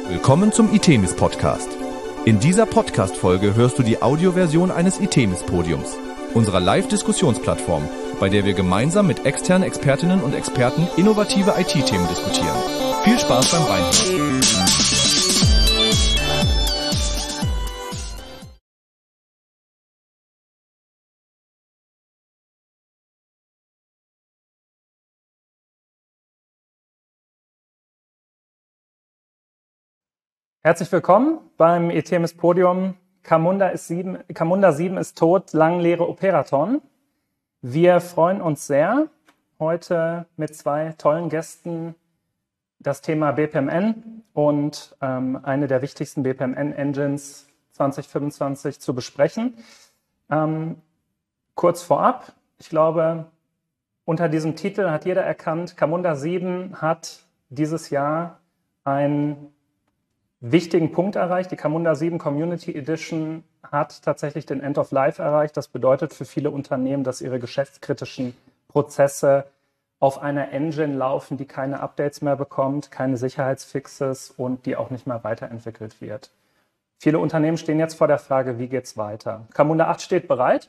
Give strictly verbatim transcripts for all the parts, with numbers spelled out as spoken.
Willkommen zum Itemis Podcast. In dieser Podcast-Folge hörst du die Audioversion eines Itemis-Podiums, unserer Live-Diskussionsplattform, bei der wir gemeinsam mit externen Expertinnen und Experten innovative I T-Themen diskutieren. Viel Spaß beim Reinhören. Herzlich willkommen beim Itemis Podium. Camunda, ist sieben, Camunda sieben ist tot, Langlehre Operaton. Wir freuen uns sehr, heute mit zwei tollen Gästen das Thema B P M N und ähm, eine der wichtigsten B P M N-Engines zwanzig fünfundzwanzig zu besprechen. Ähm, kurz vorab, ich glaube, unter diesem Titel hat jeder erkannt, Camunda sieben hat dieses Jahr ein wichtigen Punkt erreicht. Die Camunda sieben Community Edition hat tatsächlich den End of Life erreicht. Das bedeutet für viele Unternehmen, dass ihre geschäftskritischen Prozesse auf einer Engine laufen, die keine Updates mehr bekommt, keine Sicherheitsfixes und die auch nicht mehr weiterentwickelt wird. Viele Unternehmen stehen jetzt vor der Frage, wie geht's weiter? Camunda acht steht bereit.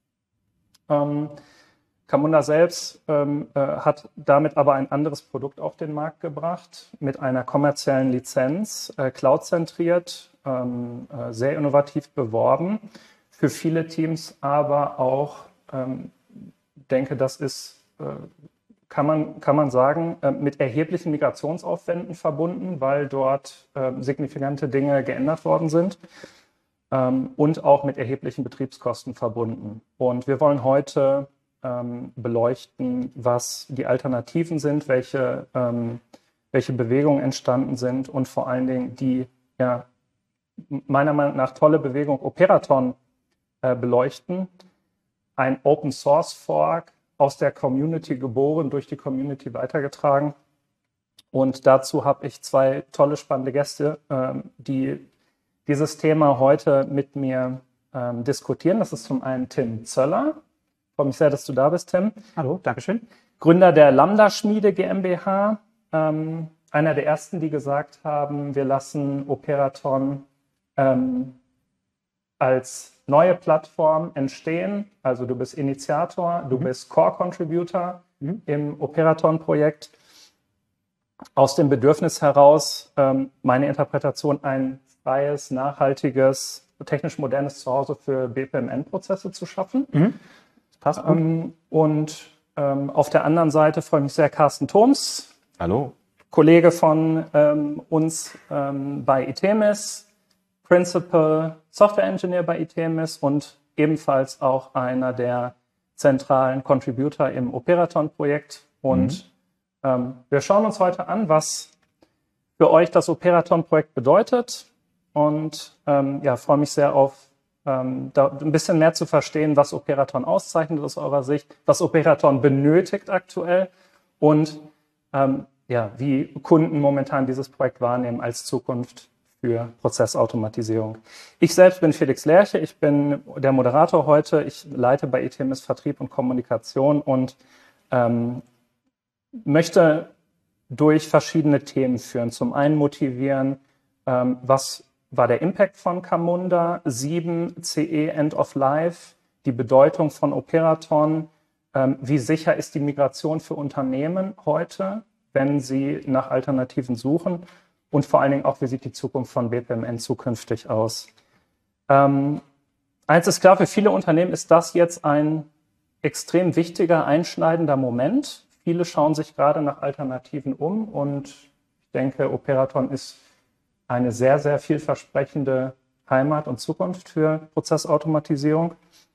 Ähm, Camunda selbst ähm, äh, hat damit aber ein anderes Produkt auf den Markt gebracht, mit einer kommerziellen Lizenz, äh, cloud-zentriert, ähm, äh, sehr innovativ beworben. Für viele Teams aber auch, ähm, denke, das ist, äh, kann man, kann man sagen, äh, mit erheblichen Migrationsaufwänden verbunden, weil dort äh, signifikante Dinge geändert worden sind ähm, und auch mit erheblichen Betriebskosten verbunden. Und wir wollen heute beleuchten, was die Alternativen sind, welche, ähm, welche Bewegungen entstanden sind und vor allen Dingen die ja, meiner Meinung nach tolle Bewegung Operaton äh, beleuchten. Ein Open Source Fork aus der Community geboren, durch die Community weitergetragen. Und dazu habe ich zwei tolle, spannende Gäste, ähm, die dieses Thema heute mit mir ähm, diskutieren. Das ist zum einen Tim Zöller. Ich freue mich sehr, dass du da bist, Tim. Hallo, Dankeschön. Gründer der Lambda-Schmiede GmbH. Ähm, einer der ersten, die gesagt haben, wir lassen Operaton ähm, als neue Plattform entstehen. Also du bist Initiator, du mhm. bist Core-Contributor mhm. im Operaton-Projekt. Aus dem Bedürfnis heraus, ähm, meine Interpretation, ein freies, nachhaltiges, technisch modernes Zuhause für B P M N-Prozesse zu schaffen. Mhm. Passt gut. Ähm, und ähm, auf der anderen Seite freue ich mich sehr, Carsten Thoms. Hallo. Kollege von ähm, uns ähm, bei Itemis, Principal Software Engineer bei Itemis und ebenfalls auch einer der zentralen Contributor im Operaton-Projekt. Und mhm. ähm, wir schauen uns heute an, was für euch das Operaton-Projekt bedeutet. Und ähm, ja, freue mich sehr auf Ähm, da ein bisschen mehr zu verstehen, was Operaton auszeichnet aus eurer Sicht, was Operaton benötigt aktuell und ähm, ja, wie Kunden momentan dieses Projekt wahrnehmen als Zukunft für Prozessautomatisierung. Ich selbst bin Felix Lerche, ich bin der Moderator heute, ich leite bei Itemis Vertrieb und Kommunikation und ähm, möchte durch verschiedene Themen führen. Zum einen motivieren, ähm, was war der Impact von Camunda sieben C E End of Life, die Bedeutung von Operaton, ähm, wie sicher ist die Migration für Unternehmen heute, wenn sie nach Alternativen suchen und vor allen Dingen auch, wie sieht die Zukunft von B P M N zukünftig aus. Ähm, eins ist klar, für viele Unternehmen ist das jetzt ein extrem wichtiger, einschneidender Moment. Viele schauen sich gerade nach Alternativen um und ich denke, Operaton ist eine sehr, sehr vielversprechende Heimat und Zukunft für Prozessautomatisierung.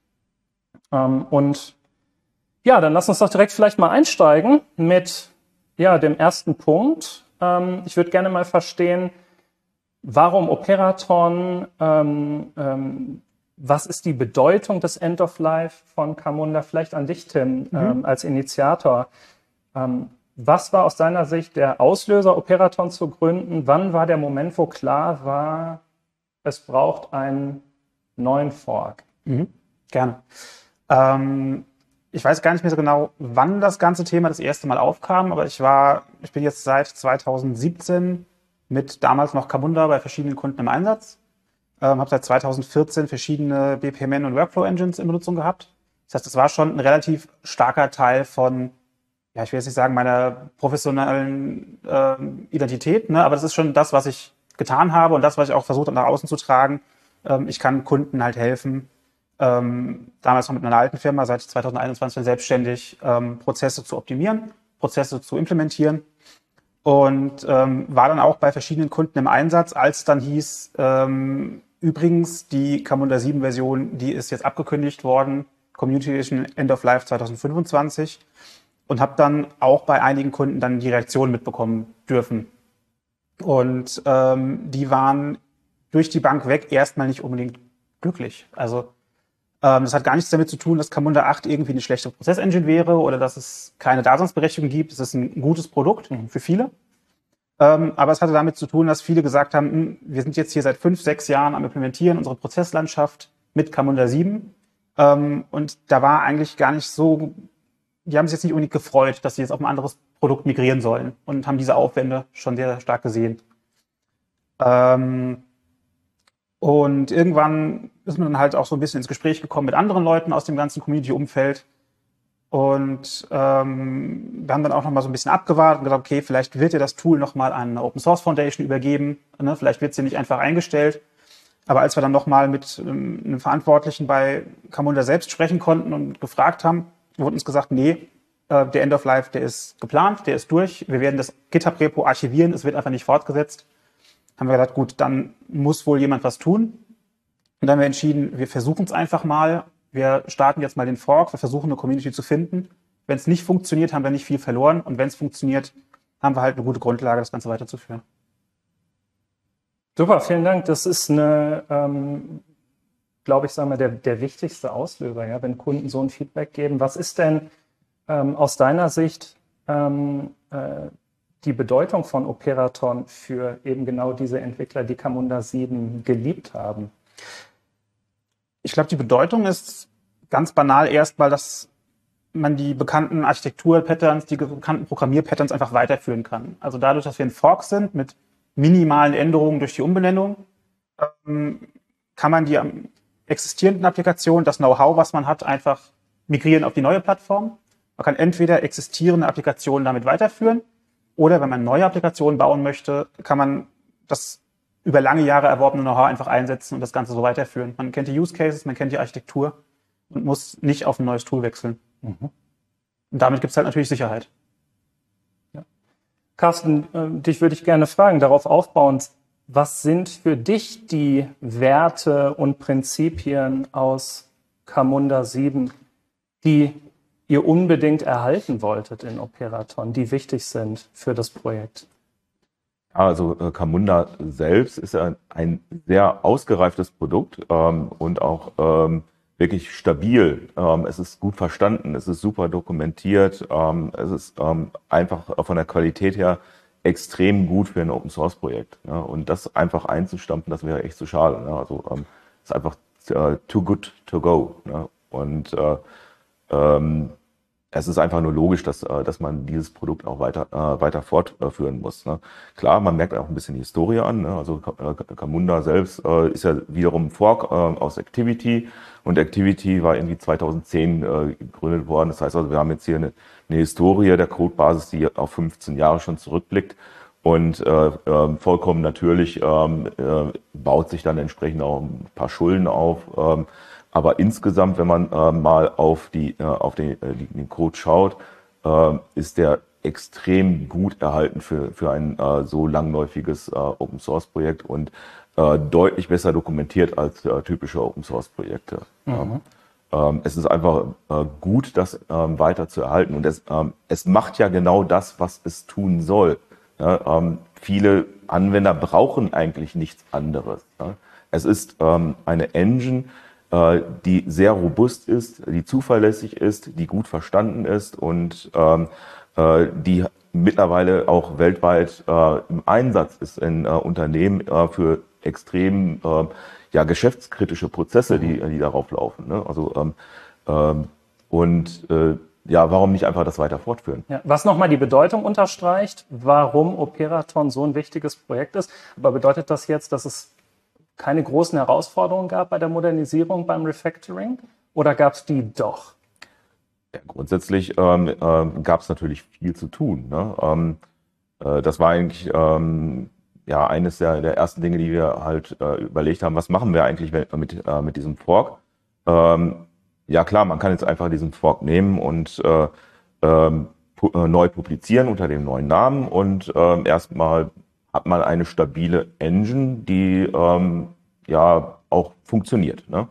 Ähm, und ja, dann lass uns doch direkt vielleicht mal einsteigen mit ja, dem ersten Punkt. Ähm, ich würde gerne mal verstehen, warum Operaton, ähm, ähm, was ist die Bedeutung des End of Life von Camunda? Vielleicht an dich, Tim, mhm. ähm, als Initiator. Ähm, Was war aus deiner Sicht der Auslöser, Operaton zu gründen? Wann war der Moment, wo klar war, es braucht einen neuen Fork? Mhm, gerne. Ähm, ich weiß gar nicht mehr so genau, wann das ganze Thema das erste Mal aufkam, aber ich war, ich bin jetzt seit zweitausendsiebzehn mit damals noch Camunda bei verschiedenen Kunden im Einsatz. Ähm, habe seit zweitausendvierzehn verschiedene B P M N und Workflow-Engines in Benutzung gehabt. Das heißt, es war schon ein relativ starker Teil von, ja, ich will jetzt nicht sagen, meiner professionellen äh, Identität, ne? Aber das ist schon das, was ich getan habe und das, was ich auch versucht habe, nach außen zu tragen. Ähm, ich kann Kunden halt helfen, ähm, damals noch mit meiner alten Firma, seit zweitausendeinundzwanzig selbstständig, ähm, Prozesse zu optimieren, Prozesse zu implementieren und ähm, war dann auch bei verschiedenen Kunden im Einsatz, als dann hieß, ähm, übrigens, die Camunda sieben Version, die ist jetzt abgekündigt worden, Community Edition End of Life zweitausendfünfundzwanzig, und habe dann auch bei einigen Kunden dann die Reaktion mitbekommen dürfen. Und ähm, die waren durch die Bank weg erstmal nicht unbedingt glücklich. Also ähm, das hat gar nichts damit zu tun, dass Camunda acht irgendwie eine schlechte Prozessengine wäre oder dass es keine Daseinsberechtigung gibt. Es ist ein gutes Produkt für viele. Ähm, aber es hatte damit zu tun, dass viele gesagt haben, wir sind jetzt hier seit fünf, sechs Jahren am Implementieren, unsere Prozesslandschaft mit Camunda sieben. Ähm, und da war eigentlich gar nicht so, die haben sich jetzt nicht unbedingt gefreut, dass sie jetzt auf ein anderes Produkt migrieren sollen und haben diese Aufwände schon sehr, sehr stark gesehen. Ähm, und irgendwann ist man dann halt auch so ein bisschen ins Gespräch gekommen mit anderen Leuten aus dem ganzen Community-Umfeld. Und ähm, wir haben dann auch noch mal so ein bisschen abgewartet und gesagt, okay, vielleicht wird ja das Tool noch mal an eine Open Source Foundation übergeben. Ne? Vielleicht wird sie nicht einfach eingestellt. Aber als wir dann noch mal mit ähm, einem Verantwortlichen bei Camunda selbst sprechen konnten und gefragt haben, wurde uns gesagt, nee, äh, der End of Life, der ist geplant, der ist durch. Wir werden das GitHub-Repo archivieren, es wird einfach nicht fortgesetzt. Haben wir gesagt, gut, dann muss wohl jemand was tun. Und dann haben wir entschieden, wir versuchen es einfach mal. Wir starten jetzt mal den Fork, wir versuchen eine Community zu finden. Wenn es nicht funktioniert, haben wir nicht viel verloren. Und wenn es funktioniert, haben wir halt eine gute Grundlage, das Ganze weiterzuführen. Super, vielen Dank. Das ist eine, ähm, glaube ich, sagen wir, der, der wichtigste Auslöser, ja, wenn Kunden so ein Feedback geben. Was ist denn ähm, aus deiner Sicht ähm, äh, die Bedeutung von Operaton für eben genau diese Entwickler, die Camunda sieben geliebt haben? Ich glaube, die Bedeutung ist ganz banal erstmal, dass man die bekannten Architektur-Patterns, die bekannten Programmier-Patterns einfach weiterführen kann. Also dadurch, dass wir ein Fork sind mit minimalen Änderungen durch die Umbenennung, ähm, kann man die existierenden Applikationen, das Know-how, was man hat, einfach migrieren auf die neue Plattform. Man kann entweder existierende Applikationen damit weiterführen oder wenn man neue Applikationen bauen möchte, kann man das über lange Jahre erworbene Know-how einfach einsetzen und das Ganze so weiterführen. Man kennt die Use Cases, man kennt die Architektur und muss nicht auf ein neues Tool wechseln. Mhm. Und damit gibt es halt natürlich Sicherheit. Ja. Carsten, äh, dich würde ich gerne fragen, darauf aufbauend, was sind für dich die Werte und Prinzipien aus Camunda sieben, die ihr unbedingt erhalten wolltet in Operaton, die wichtig sind für das Projekt? Also äh, Camunda selbst ist ein, ein sehr ausgereiftes Produkt ähm, und auch ähm, wirklich stabil. Ähm, es ist gut verstanden, es ist super dokumentiert, ähm, es ist ähm, einfach von der Qualität her extrem gut für ein Open-Source-Projekt. Ja? Und das einfach einzustampfen, das wäre echt zu schade. Ne? Also ähm, es ist einfach äh, too good to go. Ne? Und äh, ähm, es ist einfach nur logisch, dass, dass man dieses Produkt auch weiter, äh, weiter fortführen muss. Ne? Klar, man merkt auch ein bisschen die Historie an. Ne? Also Camunda selbst äh, ist ja wiederum ein Fork äh, aus Activity und Activity war irgendwie zweitausendzehn äh, gegründet worden. Das heißt also, wir haben jetzt hier eine, eine Historie der Codebasis, die auf fünfzehn Jahre schon zurückblickt und äh, äh, vollkommen natürlich ähm, äh, baut sich dann entsprechend auch ein paar Schulden auf. Ähm, Aber insgesamt, wenn man äh, mal auf die äh, auf den, äh, den Code schaut, äh, ist der extrem gut erhalten für für ein äh, so langläufiges äh, Open Source Projekt und äh, deutlich besser dokumentiert als äh, typische Open Source Projekte. Mhm. Ja. Ähm, es ist einfach äh, gut, das ähm, weiter zu erhalten und es ähm, es macht ja genau das, was es tun soll. Ja, ähm, viele Anwender brauchen eigentlich nichts anderes. Ja. Es ist ähm, eine Engine, die sehr robust ist, die zuverlässig ist, die gut verstanden ist und ähm, äh, die mittlerweile auch weltweit äh, im Einsatz ist in äh, Unternehmen äh, für extrem äh, ja, geschäftskritische Prozesse, die, die darauf laufen. Ne? Also ähm, ähm, und äh, ja, warum nicht einfach das weiter fortführen? Ja, was nochmal die Bedeutung unterstreicht, warum Operaton so ein wichtiges Projekt ist. Aber bedeutet das jetzt, dass es keine großen Herausforderungen gab bei der Modernisierung beim Refactoring? Oder gab es die doch? Ja, grundsätzlich ähm, äh, gab es natürlich viel zu tun. Ne? Ähm, äh, das war eigentlich ähm, ja eines der, der ersten Dinge, die wir halt äh, überlegt haben, was machen wir eigentlich mit, äh, mit diesem Fork? Ähm, ja klar, man kann jetzt einfach diesen Fork nehmen und äh, ähm, pu äh, neu publizieren unter dem neuen Namen und ähm, erstmal hat man eine stabile Engine, die ähm, ja auch funktioniert. Ne?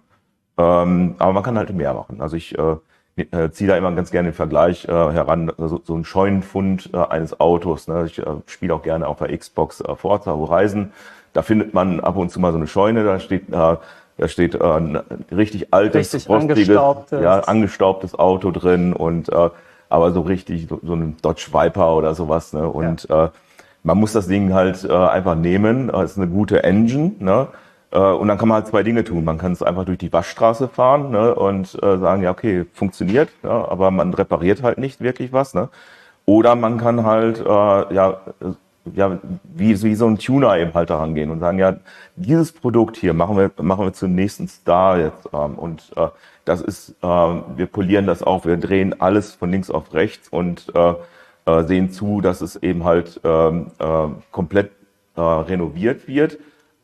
Ähm, aber man kann halt mehr machen. Also ich äh, äh, ziehe da immer ganz gerne den Vergleich äh, heran, so, so ein Scheunenfund äh, eines Autos. Ne? Ich äh, spiele auch gerne auf der Xbox äh, Forza Horizon. Da findet man ab und zu mal so eine Scheune, da steht äh, da steht äh, ein richtig altes, richtig rostiges, angestaubtes. ja, angestaubtes Auto drin und äh, aber so richtig so, so ein Dodge Viper oder sowas. Ne? Und ja. äh, man muss das Ding halt äh, einfach nehmen. Es ist eine gute Engine, ne? Äh, und dann kann man halt zwei Dinge tun. Man kann es einfach durch die Waschstraße fahren, ne? Und äh, sagen, ja okay, funktioniert, ja? Aber man repariert halt nicht wirklich was. Ne? Oder man kann halt äh, ja ja, wie, wie so ein Tuner eben halt daran gehen und sagen, ja, dieses Produkt hier machen wir, machen wir zum nächsten Star jetzt. Ähm, und äh, das ist, äh, wir polieren das auf, wir drehen alles von links auf rechts und äh, äh, sehen zu, dass es eben halt ähm, äh, komplett äh, renoviert wird,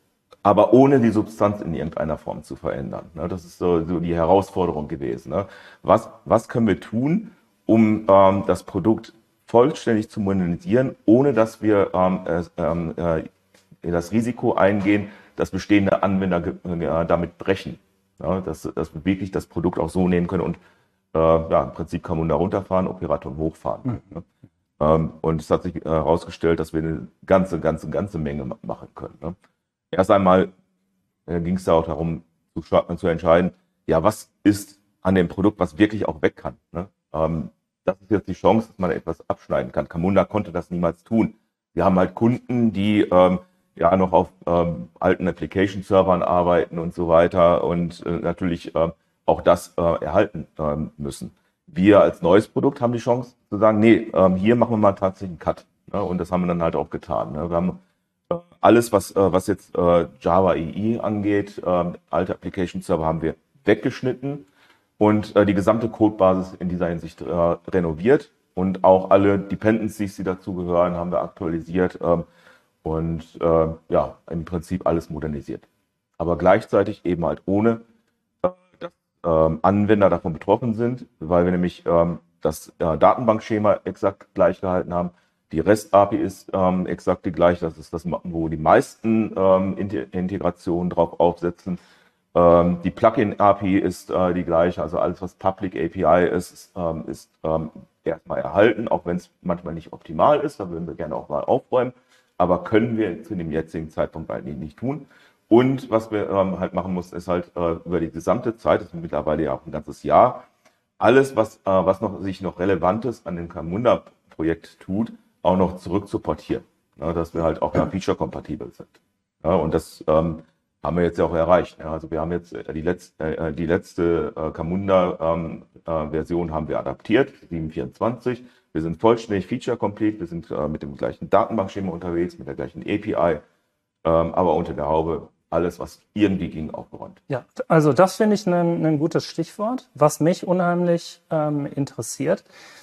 aber ohne die Substanz in irgendeiner Form zu verändern. Ne? Das ist so, so die Herausforderung gewesen. Ne? Was, was können wir tun, um ähm, das Produkt vollständig zu modernisieren, ohne dass wir ähm, äh, äh, das Risiko eingehen, dass bestehende Anwender äh, damit brechen. Ja, dass, dass wir wirklich das Produkt auch so nehmen können und äh, ja, im Prinzip Camunda runterfahren, Operaton hochfahren können. Mhm. Ne? Ähm, und es hat sich herausgestellt, dass wir eine ganze, ganze, ganze Menge machen können. Ne? Erst einmal äh, ging es da auch darum, zu, zu entscheiden, ja, was ist an dem Produkt, was wirklich auch weg kann. Ne? Ähm, Das ist jetzt die Chance, dass man etwas abschneiden kann. Camunda konnte das niemals tun. Wir haben halt Kunden, die ähm, ja noch auf ähm, alten Application-Servern arbeiten und so weiter und äh, natürlich äh, auch das äh, erhalten äh, müssen. Wir als neues Produkt haben die Chance zu sagen, nee, ähm, hier machen wir mal tatsächlich einen Cut. Ne? Und das haben wir dann halt auch getan. Ne? Wir haben äh, alles, was, äh, was jetzt äh, Java E E angeht, äh, alte Application-Server haben wir weggeschnitten und äh, die gesamte Codebasis in dieser Hinsicht äh, renoviert und auch alle Dependencies, die dazugehören, haben wir aktualisiert ähm, und äh, ja, im Prinzip alles modernisiert. Aber gleichzeitig eben halt ohne, äh, dass ähm, Anwender davon betroffen sind, weil wir nämlich ähm, das äh, Datenbankschema exakt gleich gehalten haben. Die REST-A P I ist ähm, exakt die gleiche, das ist das, wo die meisten ähm, Integrationen drauf aufsetzen. Ähm, die Plugin-A P I ist äh, die gleiche, also alles, was Public A P I ist, ist, ähm, ist ähm, erstmal erhalten, auch wenn es manchmal nicht optimal ist, da würden wir gerne auch mal aufräumen, aber können wir zu dem jetzigen Zeitpunkt eigentlich nicht tun. Und was wir ähm, halt machen müssen, ist halt äh, über die gesamte Zeit, das ist mittlerweile ja auch ein ganzes Jahr, alles, was, äh, was noch sich noch Relevantes an dem Camunda-Projekt tut, auch noch zurück zu portieren, ne, dass wir halt auch ja, feature-kompatibel sind. Ja, und das ähm, haben wir jetzt ja auch erreicht. Ja, also wir haben jetzt die letzte, äh, die letzte äh, Camunda-Version ähm, äh, haben wir adaptiert, sieben Punkt vierundzwanzig. Wir sind vollständig feature-complete, wir sind äh, mit dem gleichen Datenbankschema unterwegs, mit der gleichen A P I, ähm, aber unter der Haube alles, was irgendwie ging, aufgeräumt. Ja, also das finde ich ein, ein gutes Stichwort, was mich unheimlich ähm, interessiert.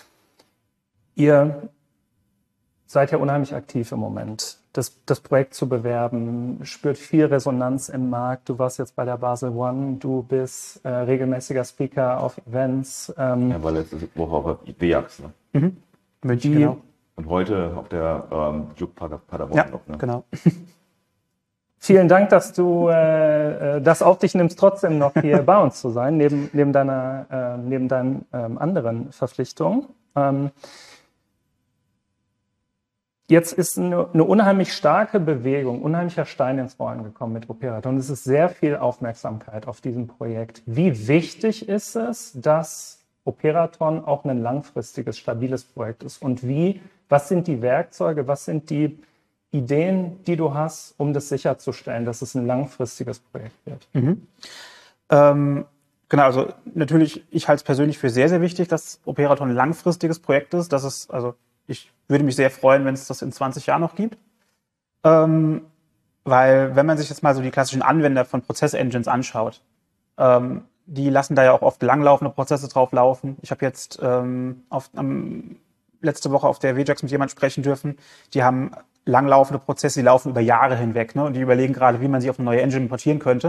Ihr seid ja unheimlich aktiv im Moment. Das, das Projekt zu bewerben, spürt viel Resonanz im Markt. Du warst jetzt bei der Basel One, du bist äh, regelmäßiger Speaker auf Events. Ähm, ja, war letzte Woche auf W A X, ne? Mhm. München, genau. Und heute auf der ähm, Juke Paderborn ja, noch, ne? Genau. Vielen Dank, dass du äh, das auf dich nimmst, trotzdem noch hier bei uns zu sein, neben, neben, deiner, äh, neben deinen ähm, anderen Verpflichtungen. Ähm, Jetzt ist eine, eine unheimlich starke Bewegung, unheimlicher Stein ins Rollen gekommen mit Operaton. Und es ist sehr viel Aufmerksamkeit auf diesem Projekt. Wie wichtig ist es, dass Operaton auch ein langfristiges, stabiles Projekt ist? Und wie, was sind die Werkzeuge, was sind die Ideen, die du hast, um das sicherzustellen, dass es ein langfristiges Projekt wird? Mhm. Ähm, Genau, also natürlich, ich halte es persönlich für sehr, sehr wichtig, dass Operaton ein langfristiges Projekt ist. Das ist, also ich würde mich sehr freuen, wenn es das in zwanzig Jahren noch gibt. Ähm, weil wenn man sich jetzt mal so die klassischen Anwender von Prozess-Engines anschaut, ähm, die lassen da ja auch oft langlaufende Prozesse drauf laufen. Ich habe jetzt ähm, auf, ähm, letzte Woche auf der W JAX mit jemandem sprechen dürfen. Die haben langlaufende Prozesse, die laufen über Jahre hinweg, ne? Und die überlegen gerade, wie man sie auf eine neue Engine importieren könnte.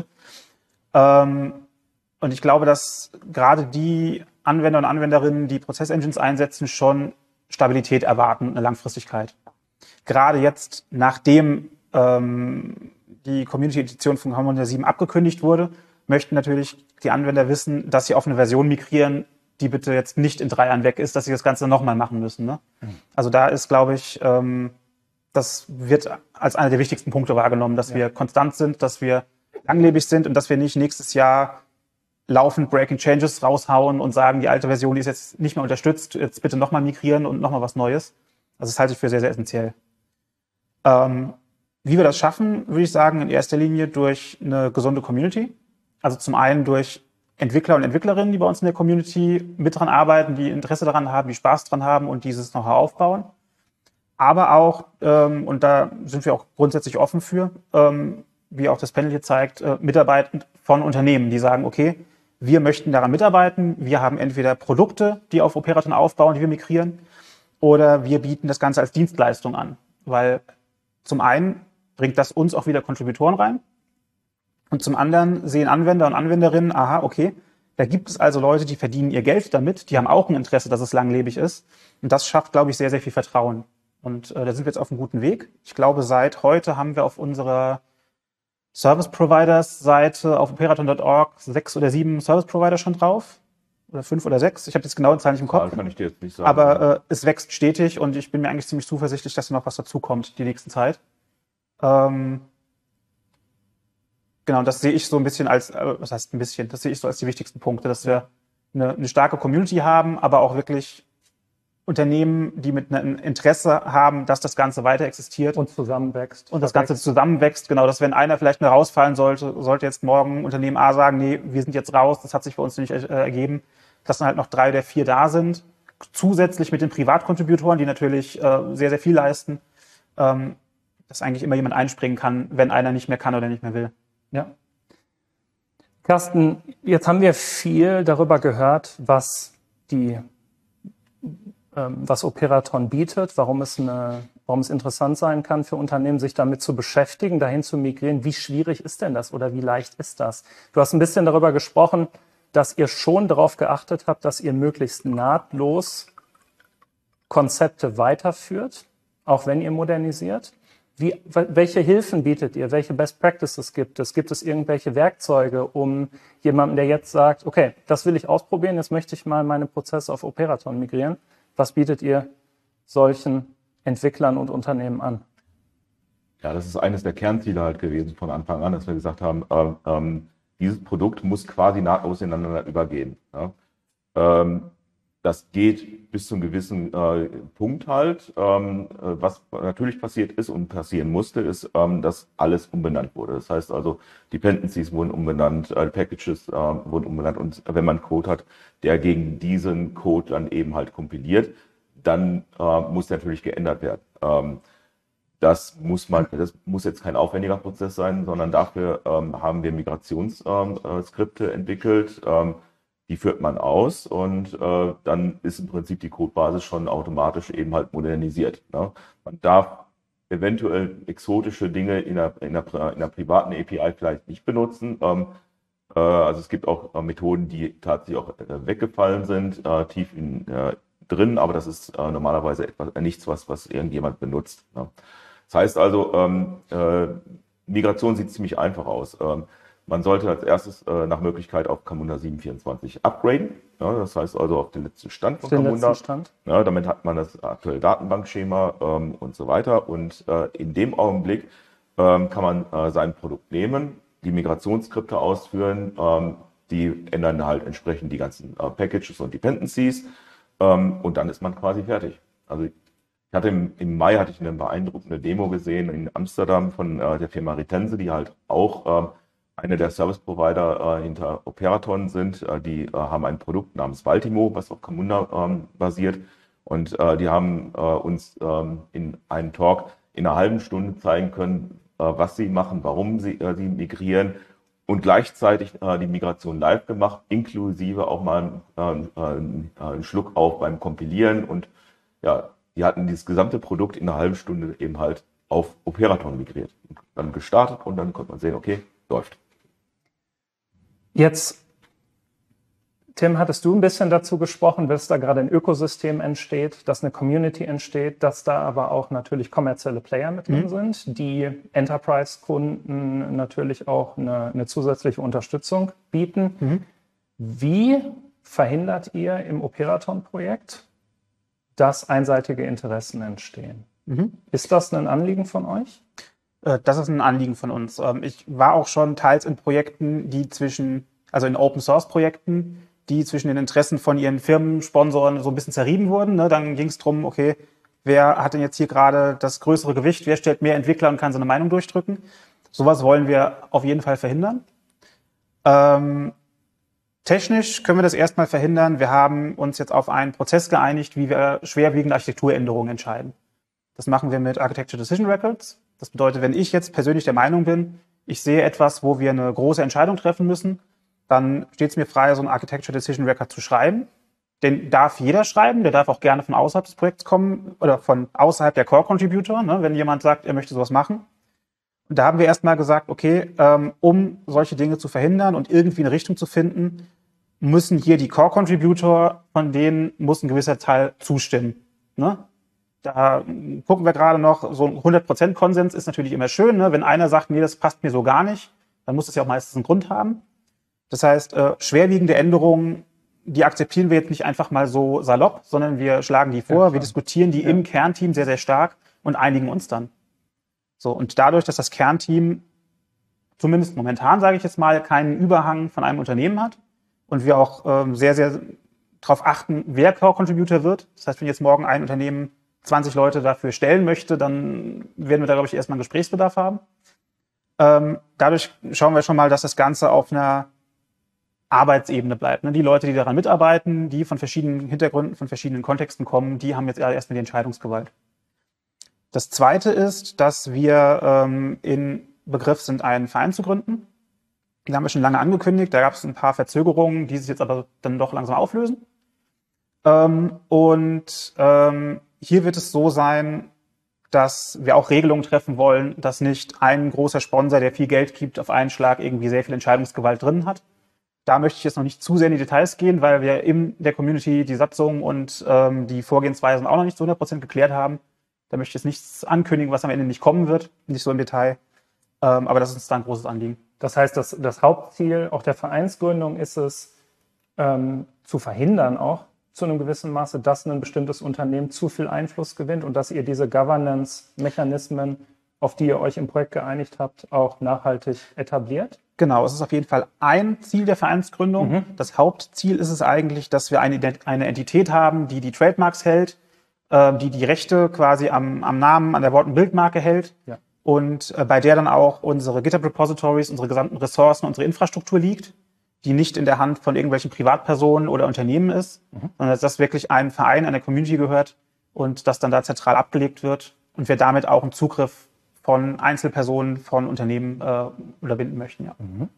Ähm, und ich glaube, dass gerade die Anwender und Anwenderinnen, die Prozess-Engines einsetzen, schon Stabilität erwarten, eine Langfristigkeit. Gerade jetzt, nachdem ähm, die Community-Edition von Camunda sieben abgekündigt wurde, möchten natürlich die Anwender wissen, dass sie auf eine Version migrieren, die bitte jetzt nicht in drei Jahren weg ist, dass sie das Ganze nochmal machen müssen. Ne? Mhm. Also da ist, glaube ich, ähm, das wird als einer der wichtigsten Punkte wahrgenommen, dass ja. wir konstant sind, dass wir langlebig sind und dass wir nicht nächstes Jahr laufend Breaking Changes raushauen und sagen, die alte Version die ist jetzt nicht mehr unterstützt, jetzt bitte nochmal migrieren und nochmal was Neues. Also das halte ich für sehr, sehr essentiell. Ähm, wie wir das schaffen, würde ich sagen, in erster Linie durch eine gesunde Community. Also zum einen durch Entwickler und Entwicklerinnen, die bei uns in der Community mit dran arbeiten, die Interesse daran haben, die Spaß dran haben und dieses Know-how aufbauen. Aber auch, ähm, und da sind wir auch grundsätzlich offen für, ähm, wie auch das Panel hier zeigt, äh, Mitarbeiter von Unternehmen, die sagen, okay, wir möchten daran mitarbeiten, wir haben entweder Produkte, die auf Operaton aufbauen, die wir migrieren, oder wir bieten das Ganze als Dienstleistung an. Weil zum einen bringt das uns auch wieder Kontributoren rein und zum anderen sehen Anwender und Anwenderinnen, aha, okay, da gibt es also Leute, die verdienen ihr Geld damit, die haben auch ein Interesse, dass es langlebig ist und das schafft, glaube ich, sehr, sehr viel Vertrauen. Und äh, da sind wir jetzt auf einem guten Weg. Ich glaube, seit heute haben wir auf unserer Service Providers Seite auf operaton punkt org sechs oder sieben Service Provider schon drauf. Oder fünf oder sechs. Ich habe jetzt genau die Zahl nicht im Kopf. Ja, kann ich dir jetzt nicht sagen. Aber äh, es wächst stetig und ich bin mir eigentlich ziemlich zuversichtlich, dass da noch was dazukommt die nächste Zeit. Ähm, genau, das sehe ich so ein bisschen als, äh, was heißt ein bisschen, das sehe ich so als die wichtigsten Punkte, dass wir eine, eine starke Community haben, aber auch wirklich Unternehmen, die mit einem Interesse haben, dass das Ganze weiter existiert. Und zusammenwächst. Und das Ganze zusammenwächst, genau, dass wenn einer vielleicht mal rausfallen sollte, sollte jetzt morgen Unternehmen A sagen, nee, wir sind jetzt raus, das hat sich für uns nicht äh, ergeben, dass dann halt noch drei oder vier da sind, zusätzlich mit den Privatkontributoren, die natürlich äh, sehr, sehr viel leisten, ähm, dass eigentlich immer jemand einspringen kann, wenn einer nicht mehr kann oder nicht mehr will. Ja. Carsten, jetzt haben wir viel darüber gehört, was die was Operaton bietet, warum es, eine, warum es interessant sein kann für Unternehmen, sich damit zu beschäftigen, dahin zu migrieren. Wie schwierig ist denn das oder wie leicht ist das? Du hast ein bisschen darüber gesprochen, dass ihr schon darauf geachtet habt, dass ihr möglichst nahtlos Konzepte weiterführt, auch wenn ihr modernisiert. Wie, welche Hilfen bietet ihr? Welche Best Practices gibt es? Gibt es irgendwelche Werkzeuge, um jemanden, der jetzt sagt, okay, das will ich ausprobieren, jetzt möchte ich mal meine Prozesse auf Operaton migrieren. Was bietet ihr solchen Entwicklern und Unternehmen an? Ja, das ist eines der Kernziele halt gewesen von Anfang an, dass wir gesagt haben, äh, ähm, dieses Produkt muss quasi nahtlos ineinander übergehen. Ja? Ähm, das geht bis zu einem gewissen äh, Punkt halt. Ähm, was natürlich passiert ist und passieren musste, ist, ähm, dass alles umbenannt wurde. Das heißt also, Dependencies wurden umbenannt, äh, Packages äh, wurden umbenannt und wenn man Code hat, der gegen diesen Code dann eben halt kompiliert, dann äh, muss der natürlich geändert werden. Ähm, das muss man, das muss jetzt kein aufwendiger Prozess sein, sondern dafür ähm, haben wir Migrationsskripte ähm, äh, entwickelt. Ähm, die führt man aus und äh, dann ist im Prinzip die Codebasis schon automatisch eben halt modernisiert. Ne? Man darf eventuell exotische Dinge in einer, in einer, in einer privaten A P I vielleicht nicht benutzen. Ähm, äh, also es gibt auch äh, Methoden, die tatsächlich auch äh, weggefallen sind, äh, tief in, äh, drin, aber das ist äh, normalerweise etwas, äh, nichts, was, was irgendjemand benutzt. Ne? Das heißt also, ähm, äh, Migration sieht ziemlich einfach aus. Ähm, Man sollte als erstes äh, nach Möglichkeit auf Camunda sieben Punkt vierundzwanzig upgraden. Ja, das heißt also auf den letzten Stand von den Camunda. Letzten Stand. Ja, damit hat man das aktuelle Datenbankschema ähm, und so weiter. Und äh, in dem Augenblick ähm, kann man äh, sein Produkt nehmen, die Migrationsskripte ausführen, ähm, die ändern halt entsprechend die ganzen äh, Packages und Dependencies ähm, und dann ist man quasi fertig. Also ich hatte im, im Mai hatte ich eine beeindruckende Demo gesehen in Amsterdam von äh, der Firma Ritense, die halt auch ähm, eine der Service Provider äh, hinter Operaton sind. Äh, die äh, haben ein Produkt namens Baltimo, was auf Camunda ähm, basiert. Und äh, die haben äh, uns ähm, in einem Talk in einer halben Stunde zeigen können, äh, was sie machen, warum sie, äh, sie migrieren und gleichzeitig äh, die Migration live gemacht, inklusive auch mal äh, äh, einen Schluck auf beim Kompilieren. Und ja, die hatten dieses gesamte Produkt in einer halben Stunde eben halt auf Operaton migriert. Und dann gestartet und dann konnte man sehen, okay, läuft. Jetzt, Tim, hattest du ein bisschen dazu gesprochen, dass da gerade ein Ökosystem entsteht, dass eine Community entsteht, dass da aber auch natürlich kommerzielle Player mit drin mhm. sind, die Enterprise-Kunden natürlich auch eine, eine zusätzliche Unterstützung bieten. Mhm. Wie verhindert ihr im Operaton-Projekt, dass einseitige Interessen entstehen? Mhm. Ist das ein Anliegen von euch? Das ist ein Anliegen von uns. Ich war auch schon teils in Projekten, die zwischen, also in Open-Source-Projekten, die zwischen den Interessen von ihren Firmensponsoren so ein bisschen zerrieben wurden. Dann ging es darum, okay, wer hat denn jetzt hier gerade das größere Gewicht, wer stellt mehr Entwickler und kann seine Meinung durchdrücken. Sowas wollen wir auf jeden Fall verhindern. Ähm, technisch können wir das erstmal verhindern. Wir haben uns jetzt auf einen Prozess geeinigt, wie wir schwerwiegende Architekturänderungen entscheiden. Das machen wir mit Architecture Decision Records. Das bedeutet, wenn ich jetzt persönlich der Meinung bin, ich sehe etwas, wo wir eine große Entscheidung treffen müssen, dann steht es mir frei, so einen Architecture Decision Record zu schreiben. Den darf jeder schreiben, der darf auch gerne von außerhalb des Projekts kommen oder von außerhalb der Core Contributor, ne, wenn jemand sagt, er möchte sowas machen. Und da haben wir erstmal gesagt, okay, ähm, um solche Dinge zu verhindern und irgendwie eine Richtung zu finden, müssen hier die Core Contributor, von denen muss ein gewisser Teil zustimmen. Ne? Da gucken wir gerade noch, so ein hundert Prozent Konsens ist natürlich immer schön. Ne? Wenn einer sagt, nee, das passt mir so gar nicht, dann muss das ja auch meistens einen Grund haben. Das heißt, äh, schwerwiegende Änderungen, die akzeptieren wir jetzt nicht einfach mal so salopp, sondern wir schlagen die vor, ja, wir diskutieren die ja. im Kernteam sehr, sehr stark und einigen uns dann. So, und dadurch, dass das Kernteam zumindest momentan, sage ich jetzt mal, keinen Überhang von einem Unternehmen hat und wir auch ähm, sehr, sehr darauf achten, wer Core-Contributor wird. Das heißt, wenn jetzt morgen ein Unternehmen zwanzig Leute dafür stellen möchte, dann werden wir da, glaube ich, erstmal einen Gesprächsbedarf haben. Ähm, dadurch schauen wir schon mal, dass das Ganze auf einer Arbeitsebene bleibt. Ne? Die Leute, die daran mitarbeiten, die von verschiedenen Hintergründen, von verschiedenen Kontexten kommen, die haben jetzt erstmal die Entscheidungsgewalt. Das Zweite ist, dass wir ähm, in Begriff sind, einen Verein zu gründen. Den haben wir schon lange angekündigt. Da gab es ein paar Verzögerungen, die sich jetzt aber dann doch langsam auflösen. Ähm, und ähm, hier wird es so sein, dass wir auch Regelungen treffen wollen, dass nicht ein großer Sponsor, der viel Geld gibt, auf einen Schlag irgendwie sehr viel Entscheidungsgewalt drin hat. Da möchte ich jetzt noch nicht zu sehr in die Details gehen, weil wir in der Community die Satzung und ähm, die Vorgehensweisen auch noch nicht zu hundert Prozent geklärt haben. Da möchte ich jetzt nichts ankündigen, was am Ende nicht kommen wird, nicht so im Detail. Ähm, aber das ist uns da ein großes Anliegen. Das heißt, das, das Hauptziel auch der Vereinsgründung ist es, ähm, zu verhindern auch, zu einem gewissen Maße, dass ein bestimmtes Unternehmen zu viel Einfluss gewinnt und dass ihr diese Governance-Mechanismen, auf die ihr euch im Projekt geeinigt habt, auch nachhaltig etabliert? Genau, es ist auf jeden Fall ein Ziel der Vereinsgründung. Mhm. Das Hauptziel ist es eigentlich, dass wir eine, eine Entität haben, die die Trademarks hält, äh, die die Rechte quasi am, am Namen, an der Wort- und Bildmarke hält ja. und äh, bei der dann auch unsere GitHub-Repositories, unsere gesamten Ressourcen, unsere Infrastruktur liegt, die nicht in der Hand von irgendwelchen Privatpersonen oder Unternehmen ist, mhm. sondern dass das wirklich einem Verein, einer Community gehört und das dann da zentral abgelegt wird und wir damit auch einen Zugriff von Einzelpersonen, von Unternehmen äh, unterbinden möchten. Ja. Mhm.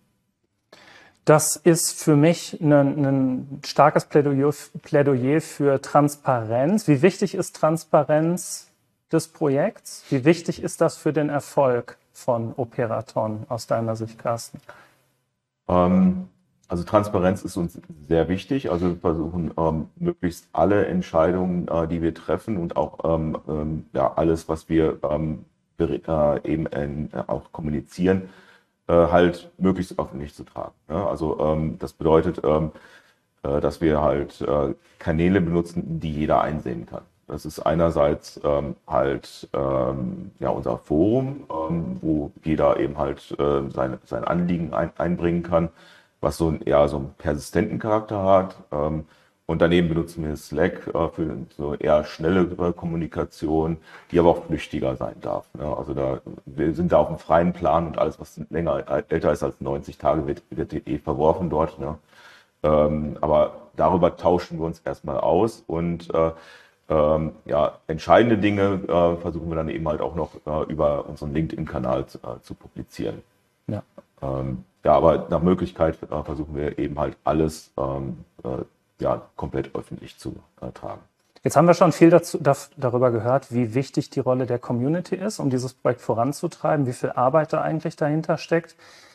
Das ist für mich ein, ein starkes Plädoyer, Plädoyer für Transparenz. Wie wichtig ist Transparenz des Projekts? Wie wichtig ist das für den Erfolg von Operaton aus deiner Sicht, Carsten? Ähm Also Transparenz ist uns sehr wichtig. Also wir versuchen ähm, möglichst alle Entscheidungen, äh, die wir treffen und auch ähm, ähm, ja, alles, was wir ähm, äh, eben äh, auch kommunizieren, äh, halt möglichst öffentlich zu tragen. Ja? Also ähm, das bedeutet, ähm, äh, dass wir halt äh, Kanäle benutzen, die jeder einsehen kann. Das ist einerseits ähm, halt ähm, ja unser Forum, ähm, wo jeder eben halt äh, seine, sein Anliegen ein, einbringen kann, was so ein, eher so einen persistenten Charakter hat. Ähm, Und daneben benutzen wir Slack äh, für so eher schnelle äh, Kommunikation, die aber auch flüchtiger sein darf. Ne? Also da, wir sind da auf einem freien Plan und alles, was länger älter ist als neunzig Tage, wird, wird eh verworfen dort. Ne? Ähm, aber darüber tauschen wir uns erstmal aus und äh, ähm, ja, entscheidende Dinge äh, versuchen wir dann eben halt auch noch äh, über unseren LinkedIn-Kanal zu, äh, zu publizieren. Ja. Ähm, ja, aber nach Möglichkeit äh, versuchen wir eben halt alles ähm, äh, ja, komplett öffentlich zu äh, tragen. Jetzt haben wir schon viel dazu, da, darüber gehört, wie wichtig die Rolle der Community ist, um dieses Projekt voranzutreiben, wie viel Arbeit da eigentlich dahinter steckt.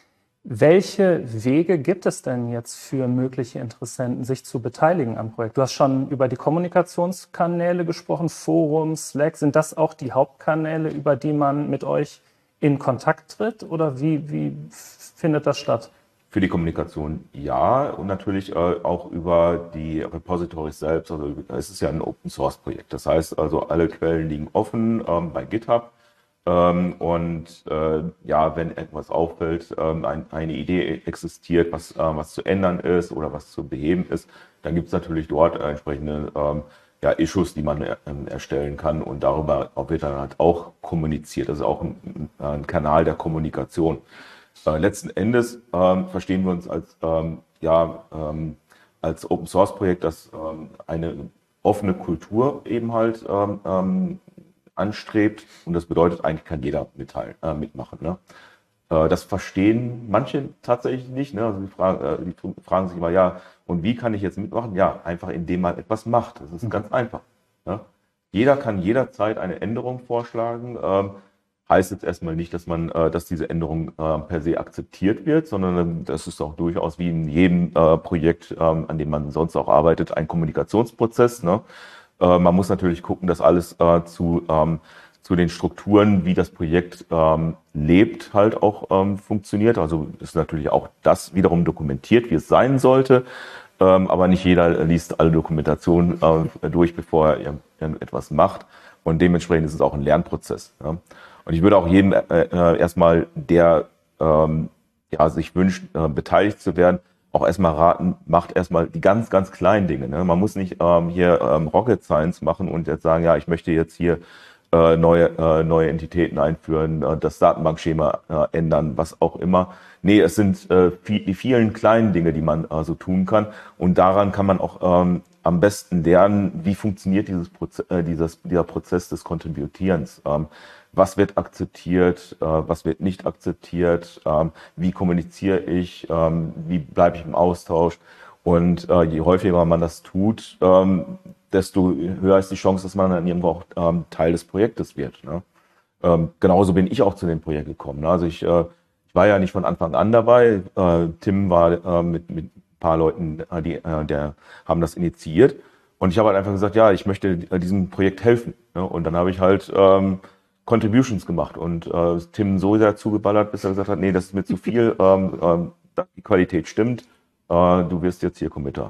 Welche Wege gibt es denn jetzt für mögliche Interessenten, sich zu beteiligen am Projekt? Du hast schon über die Kommunikationskanäle gesprochen, Forums, Slack. Sind das auch die Hauptkanäle, über die man mit euch in Kontakt tritt? Oder wie, wie findet das statt? Für die Kommunikation ja und natürlich äh, auch über die Repositories selbst. Also es ist ja ein Open-Source-Projekt. Das heißt also, alle Quellen liegen offen ähm, bei GitHub. Ähm, und äh, ja, wenn etwas auffällt, ähm, ein, eine Idee existiert, was, äh, was zu ändern ist oder was zu beheben ist, dann gibt es natürlich dort äh, entsprechende ähm, ja, Issues, die man äh, erstellen kann und darüber wird dann halt auch kommuniziert. Das ist auch ein, ein Kanal der Kommunikation. Äh, letzten Endes ähm, verstehen wir uns als, ähm, ja, ähm, als Open-Source-Projekt, das ähm, eine offene Kultur eben halt ähm, ähm, anstrebt und das bedeutet, eigentlich kann jeder mitteilen, äh, mitmachen. Ne? Äh, das verstehen manche tatsächlich nicht. Ne? Also die fragen, äh, die fragen sich immer, ja, und wie kann ich jetzt mitmachen? Ja, einfach indem man etwas macht. Das ist mhm. ganz einfach. Ne? Jeder kann jederzeit eine Änderung vorschlagen. Ähm, heißt jetzt erstmal nicht, dass man, äh, dass diese Änderung äh, per se akzeptiert wird, sondern ähm, das ist auch durchaus wie in jedem äh, Projekt, ähm, an dem man sonst auch arbeitet, ein Kommunikationsprozess. Ne? Man muss natürlich gucken, dass alles äh, zu, ähm, zu den Strukturen, wie das Projekt ähm, lebt, halt auch ähm, funktioniert. Also ist natürlich auch das wiederum dokumentiert, wie es sein sollte. Ähm, aber nicht jeder liest alle Dokumentationen äh, durch, bevor er etwas macht. Und dementsprechend ist es auch ein Lernprozess. Ja. Und ich würde auch jedem äh, äh, erstmal, der ähm, ja, sich wünscht, äh, beteiligt zu werden, auch erstmal raten, macht erstmal die ganz, ganz kleinen Dinge. Ne? Man muss nicht ähm, hier ähm, Rocket Science machen und jetzt sagen, ja, ich möchte jetzt hier äh, neue, äh, neue Entitäten einführen, äh, das Datenbankschema äh, ändern, was auch immer. Nee, es sind äh, viel, die vielen kleinen Dinge, die man äh, so tun kann. Und daran kann man auch ähm, am besten lernen, wie funktioniert dieses Proze äh, dieses, dieser Prozess des Kontributierens. Ähm, Was wird akzeptiert, äh, was wird nicht akzeptiert, ähm, wie kommuniziere ich, ähm, wie bleibe ich im Austausch. Und äh, je häufiger man das tut, ähm, desto höher ist die Chance, dass man dann irgendwo auch ähm, Teil des Projektes wird. Ne? Ähm, genauso bin ich auch zu dem Projekt gekommen. Ne? Also ich, äh, ich war ja nicht von Anfang an dabei. Äh, Tim war äh, mit, mit ein paar Leuten, äh, die äh, der haben das initiiert. Und ich habe halt einfach gesagt, ja, ich möchte äh, diesem Projekt helfen. Ne? Und dann habe ich halt ähm, Contributions gemacht und äh, Tim so sehr zugeballert, bis er gesagt hat, nee, das ist mir zu viel, ähm, ähm, die Qualität stimmt, äh, du wirst jetzt hier Committer.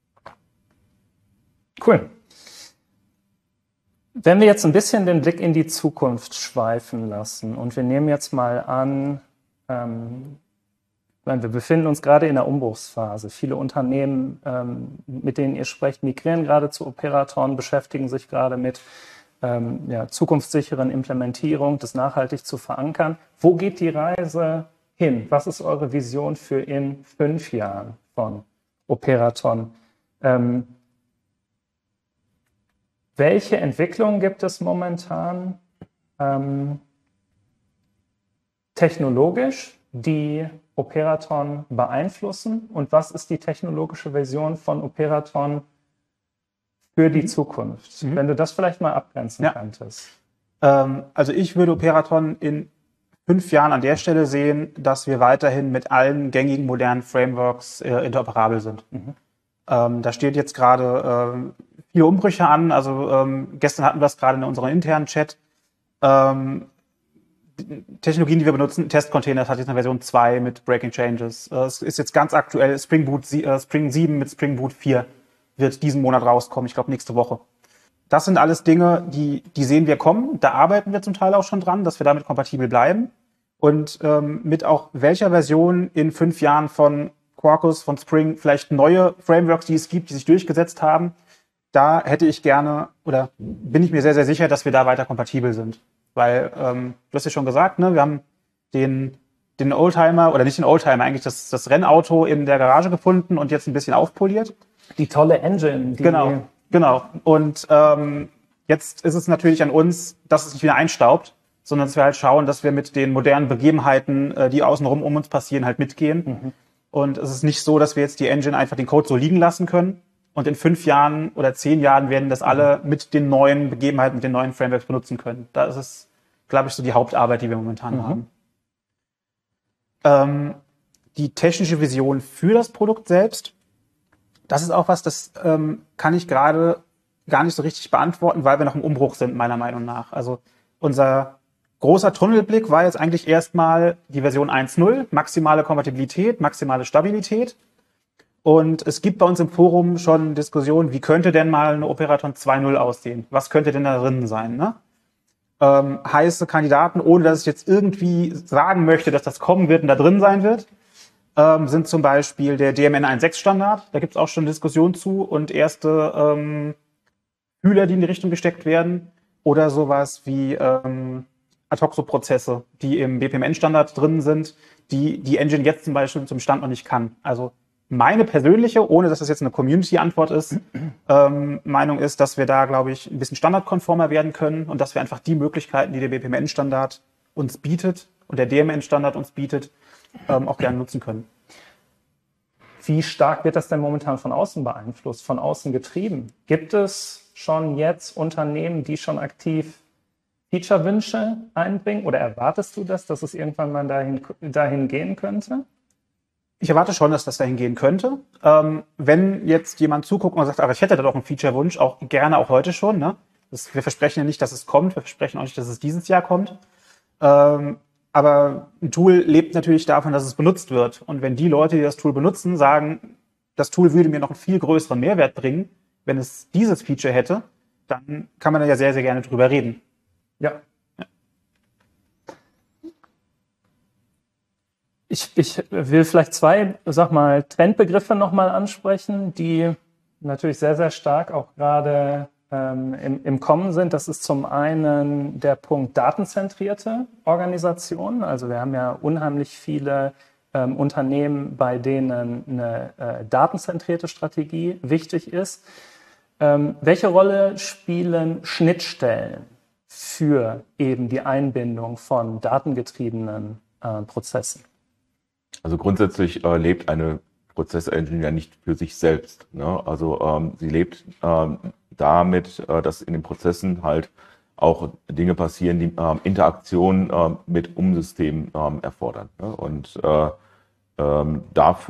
Cool. Wenn wir jetzt ein bisschen den Blick in die Zukunft schweifen lassen und wir nehmen jetzt mal an, ähm, wir befinden uns gerade in der Umbruchsphase. Viele Unternehmen, ähm, mit denen ihr sprecht, migrieren gerade zu Operaton, beschäftigen sich gerade mit Ähm, ja, zukunftssicheren Implementierung, das nachhaltig zu verankern. Wo geht die Reise hin? Was ist eure Vision für in fünf Jahren von Operaton? Ähm, welche Entwicklungen gibt es momentan ähm, technologisch, die Operaton beeinflussen? Und was ist die technologische Version von Operaton für die Zukunft? Mhm. Wenn du das vielleicht mal abgrenzen ja. könntest. Ähm, also ich würde Operaton in fünf Jahren an der Stelle sehen, dass wir weiterhin mit allen gängigen modernen Frameworks äh, interoperabel sind. Mhm. Ähm, da steht jetzt gerade ähm, viele Umbrüche an. Also ähm, gestern hatten wir das gerade in unserem internen Chat. Ähm, Technologien, die wir benutzen, Testcontainers hat jetzt eine Version zwei mit Breaking Changes. Äh, es ist jetzt ganz aktuell Spring Boot äh, Spring sieben mit Spring Boot vier. Wird diesen Monat rauskommen, ich glaube nächste Woche. Das sind alles Dinge, die, die sehen wir kommen. Da arbeiten wir zum Teil auch schon dran, dass wir damit kompatibel bleiben. Und ähm, mit auch welcher Version in fünf Jahren von Quarkus, von Spring vielleicht neue Frameworks, die es gibt, die sich durchgesetzt haben. Da hätte ich gerne oder bin ich mir sehr, sehr sicher, dass wir da weiter kompatibel sind. Weil, ähm, du hast ja schon gesagt, ne, wir haben den, den Oldtimer oder nicht den Oldtimer, eigentlich das, das Rennauto in der Garage gefunden und jetzt ein bisschen aufpoliert. Die tolle Engine. Die Genau, genau. Und ähm, jetzt ist es natürlich an uns, dass es nicht wieder einstaubt, sondern dass wir halt schauen, dass wir mit den modernen Begebenheiten, äh, die außenrum um uns passieren, halt mitgehen. Mhm. Und es ist nicht so, dass wir jetzt die Engine einfach den Code so liegen lassen können. Und in fünf Jahren oder zehn Jahren werden das alle mit den neuen Begebenheiten, mit den neuen Frameworks benutzen können. Da ist es, glaube ich, so die Hauptarbeit, die wir momentan mhm. haben. Ähm, die technische Vision für das Produkt selbst, das ist auch was, das ähm, kann ich gerade gar nicht so richtig beantworten, weil wir noch im Umbruch sind, meiner Meinung nach. Also unser großer Tunnelblick war jetzt eigentlich erstmal die Version eins Punkt null, maximale Kompatibilität, maximale Stabilität. Und es gibt bei uns im Forum schon Diskussionen, wie könnte denn mal eine Operaton zwei Punkt null aussehen? Was könnte denn da drin sein? Ne? Ähm, heiße Kandidaten, ohne dass ich jetzt irgendwie sagen möchte, dass das kommen wird und da drin sein wird, ähm, sind zum Beispiel der D M N eins Punkt sechs Standard. Da gibt es auch schon Diskussionen zu und erste ähm, Fühler, die in die Richtung gesteckt werden. Oder sowas wie ähm, Atoxo-Prozesse, die im B P M N-Standard drin sind, die die Engine jetzt zum Beispiel zum Stand noch nicht kann. Also meine persönliche, ohne dass das jetzt eine Community-Antwort ist, ähm, Meinung ist, dass wir da, glaube ich, ein bisschen standardkonformer werden können und dass wir einfach die Möglichkeiten, die der B P M N-Standard uns bietet und der D M N-Standard uns bietet, ähm, auch gerne nutzen können. Wie stark wird das denn momentan von außen beeinflusst, von außen getrieben? Gibt es schon jetzt Unternehmen, die schon aktiv Feature-Wünsche einbringen? Oder erwartest du das, dass es irgendwann mal dahin, dahin gehen könnte? Ich erwarte schon, dass das dahin gehen könnte. Ähm, wenn jetzt jemand zuguckt und sagt, aber ich hätte da doch einen Feature-Wunsch, auch gerne auch heute schon. Ne? Das, wir versprechen ja nicht, dass es kommt. Wir versprechen auch nicht, dass es dieses Jahr kommt. Ähm, aber ein Tool lebt natürlich davon, dass es benutzt wird. Und wenn die Leute, die das Tool benutzen, sagen, das Tool würde mir noch einen viel größeren Mehrwert bringen, wenn es dieses Feature hätte, dann kann man da ja sehr, sehr gerne drüber reden. Ja. ja. Ich, ich will vielleicht zwei, sag mal, Trendbegriffe nochmal ansprechen, die natürlich sehr, sehr stark auch gerade ähm, im, im Kommen sind. Das ist zum einen der Punkt datenzentrierte Organisation. Also wir haben ja unheimlich viele ähm, Unternehmen, bei denen eine äh, datenzentrierte Strategie wichtig ist. Ähm, welche Rolle spielen Schnittstellen für eben die Einbindung von datengetriebenen äh, Prozessen? Also grundsätzlich äh, lebt eine Prozessengine ja nicht für sich selbst. Ne? Also ähm, sie lebt ähm, damit, äh, dass in den Prozessen halt auch Dinge passieren, die ähm, Interaktion äh, mit Umsystemen ähm, erfordern. Ne? Und äh, ähm,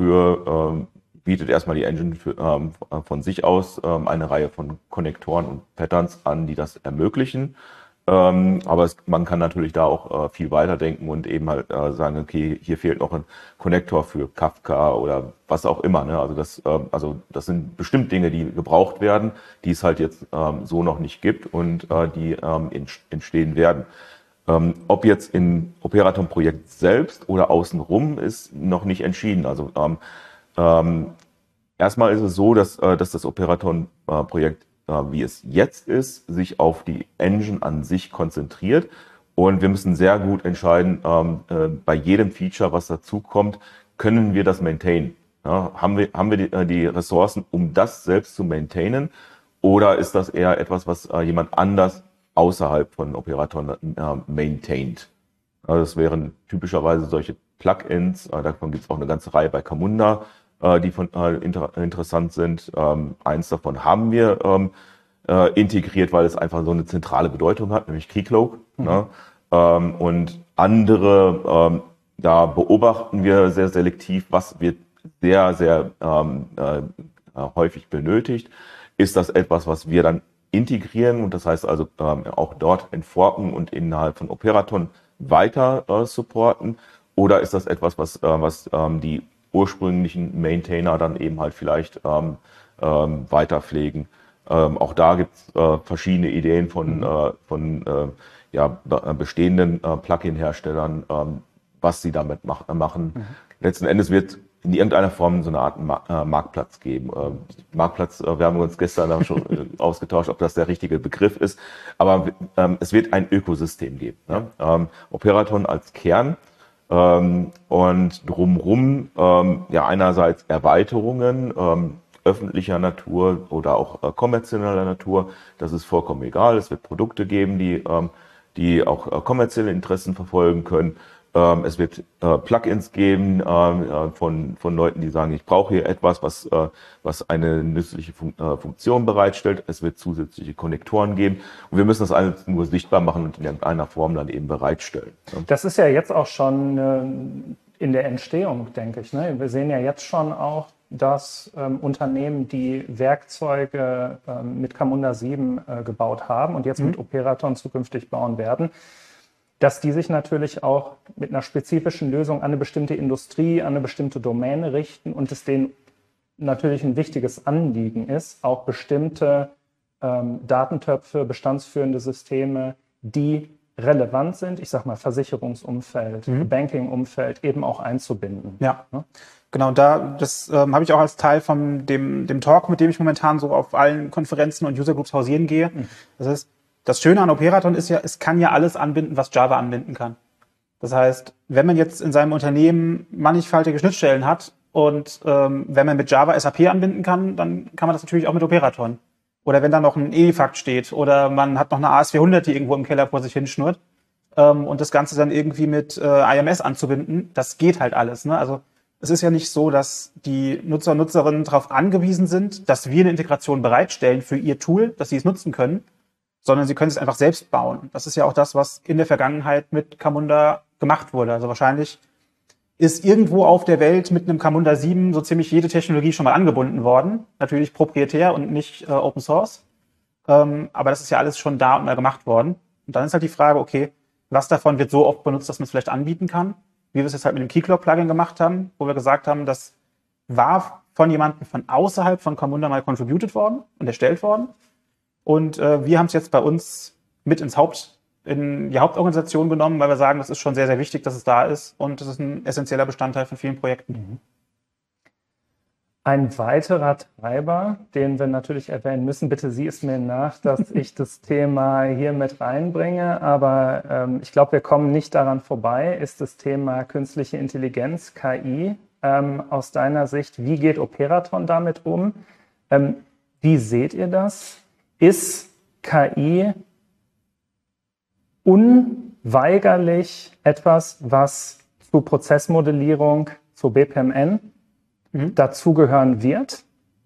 dafür ähm, bietet erstmal die Engine für, ähm, von sich aus ähm, eine Reihe von Konnektoren und Patterns an, die das ermöglichen. Ähm, aber es, man kann natürlich da auch äh, viel weiterdenken und eben halt äh, sagen, okay, hier fehlt noch ein Konnektor für Kafka oder was auch immer. Ne? Also das, äh, also das sind bestimmt Dinge, die gebraucht werden, die es halt jetzt ähm, so noch nicht gibt und äh, die ähm, entstehen werden. Ähm, ob jetzt im Operaton-Projekt selbst oder außenrum ist noch nicht entschieden. Also ähm, ähm, erstmal ist es so, dass, äh, dass das Operaton-Projekt wie es jetzt ist, sich auf die Engine an sich konzentriert. Und wir müssen sehr gut entscheiden, ähm, äh, bei jedem Feature, was dazukommt, können wir das maintainen? Ja, haben wir, haben wir die, äh, die Ressourcen, um das selbst zu maintainen? Oder ist das eher etwas, was äh, jemand anders außerhalb von Operaton äh, maintaint? Also das wären typischerweise solche Plugins. Äh, davon gibt es auch eine ganze Reihe bei Camunda, die von, äh, inter, interessant sind. Ähm, eins davon haben wir ähm, äh, integriert, weil es einfach so eine zentrale Bedeutung hat, nämlich Keycloak. Mhm. Ne? Ähm, und andere, ähm, da beobachten wir sehr selektiv, was wird sehr, sehr ähm, äh, häufig benötigt. Ist das etwas, was wir dann integrieren und das heißt also ähm, auch dort entforken und innerhalb von Operaton weiter äh, supporten? Oder ist das etwas, was, äh, was ähm, die ursprünglichen Maintainer dann eben halt vielleicht ähm, ähm, weiter pflegen. Ähm, auch da gibt es äh, verschiedene Ideen von, mhm. äh, von äh, ja, bestehenden äh, Plugin-Herstellern, ähm, was sie damit mach, machen. Mhm. Letzten Endes wird in irgendeiner Form so eine Art Ma äh, Marktplatz geben. Ähm, Marktplatz, äh, wir haben uns gestern auch schon äh, ausgetauscht, ob das der richtige Begriff ist, aber ähm, es wird ein Ökosystem geben. Ne? Ähm, Operaton als Kern ähm, und drumherum ähm, ja einerseits Erweiterungen ähm, öffentlicher Natur oder auch äh, kommerzieller Natur, das ist vollkommen egal. Es wird Produkte geben, die, ähm, die auch äh, kommerzielle Interessen verfolgen können. Ähm, es wird äh, Plugins geben äh, von, von Leuten, die sagen, ich brauche hier etwas, was, äh, was eine nützliche Fun äh, Funktion bereitstellt. Es wird zusätzliche Konnektoren geben und wir müssen das alles nur sichtbar machen und in irgendeiner Form dann eben bereitstellen. Ja. Das ist ja jetzt auch schon äh, in der Entstehung, denke ich. Ne? Wir sehen ja jetzt schon auch, dass ähm, Unternehmen, die Werkzeuge ähm, mit Camunda sieben äh, gebaut haben und jetzt mhm. mit Operaton zukünftig bauen werden, dass die sich natürlich auch mit einer spezifischen Lösung an eine bestimmte Industrie, an eine bestimmte Domäne richten und es denen natürlich ein wichtiges Anliegen ist, auch bestimmte ähm, Datentöpfe, bestandsführende Systeme, die relevant sind, ich sag mal Versicherungsumfeld, mhm. Banking-Umfeld, eben auch einzubinden. Ja, ja. Genau, da das ähm, habe ich auch als Teil von dem, dem Talk, mit dem ich momentan so auf allen Konferenzen und User Groups hausieren gehe. Mhm. Das heißt, das Schöne an Operaton ist ja, es kann ja alles anbinden, was Java anbinden kann. Das heißt, wenn man jetzt in seinem Unternehmen mannigfaltige Schnittstellen hat und ähm, wenn man mit Java S A P anbinden kann, dann kann man das natürlich auch mit Operaton. Oder wenn da noch ein Edifact steht oder man hat noch eine A S vierhundert, die irgendwo im Keller vor sich hinschnurrt ähm, und das Ganze dann irgendwie mit äh, I M S anzubinden, das geht halt alles. Ne? Also es ist ja nicht so, dass die Nutzer und Nutzerinnen darauf angewiesen sind, dass wir eine Integration bereitstellen für ihr Tool, dass sie es nutzen können, sondern sie können es einfach selbst bauen. Das ist ja auch das, was in der Vergangenheit mit Camunda gemacht wurde. Also wahrscheinlich ist irgendwo auf der Welt mit einem Camunda sieben so ziemlich jede Technologie schon mal angebunden worden. Natürlich proprietär und nicht äh, Open Source. Ähm, aber das ist ja alles schon da und mal gemacht worden. Und dann ist halt die Frage, okay, was davon wird so oft benutzt, dass man es vielleicht anbieten kann? Wie wir es jetzt halt mit dem Keycloak-Plugin gemacht haben, wo wir gesagt haben, das war von jemandem von außerhalb von Camunda mal contributed worden und erstellt worden. Und äh, wir haben es jetzt bei uns mit ins Haupt, in die Hauptorganisation genommen, weil wir sagen, das ist schon sehr, sehr wichtig, dass es da ist und das ist ein essentieller Bestandteil von vielen Projekten. Mhm. Ein weiterer Treiber, den wir natürlich erwähnen müssen, bitte sieh es mir nach, dass ich das Thema hier mit reinbringe, aber ähm, ich glaube, wir kommen nicht daran vorbei, ist das Thema künstliche Intelligenz, K I. Ähm, aus deiner Sicht, wie geht Operaton damit um? Ähm, wie seht ihr das? Ist K I unweigerlich etwas, was zur Prozessmodellierung, zu B P M N mhm. dazugehören wird?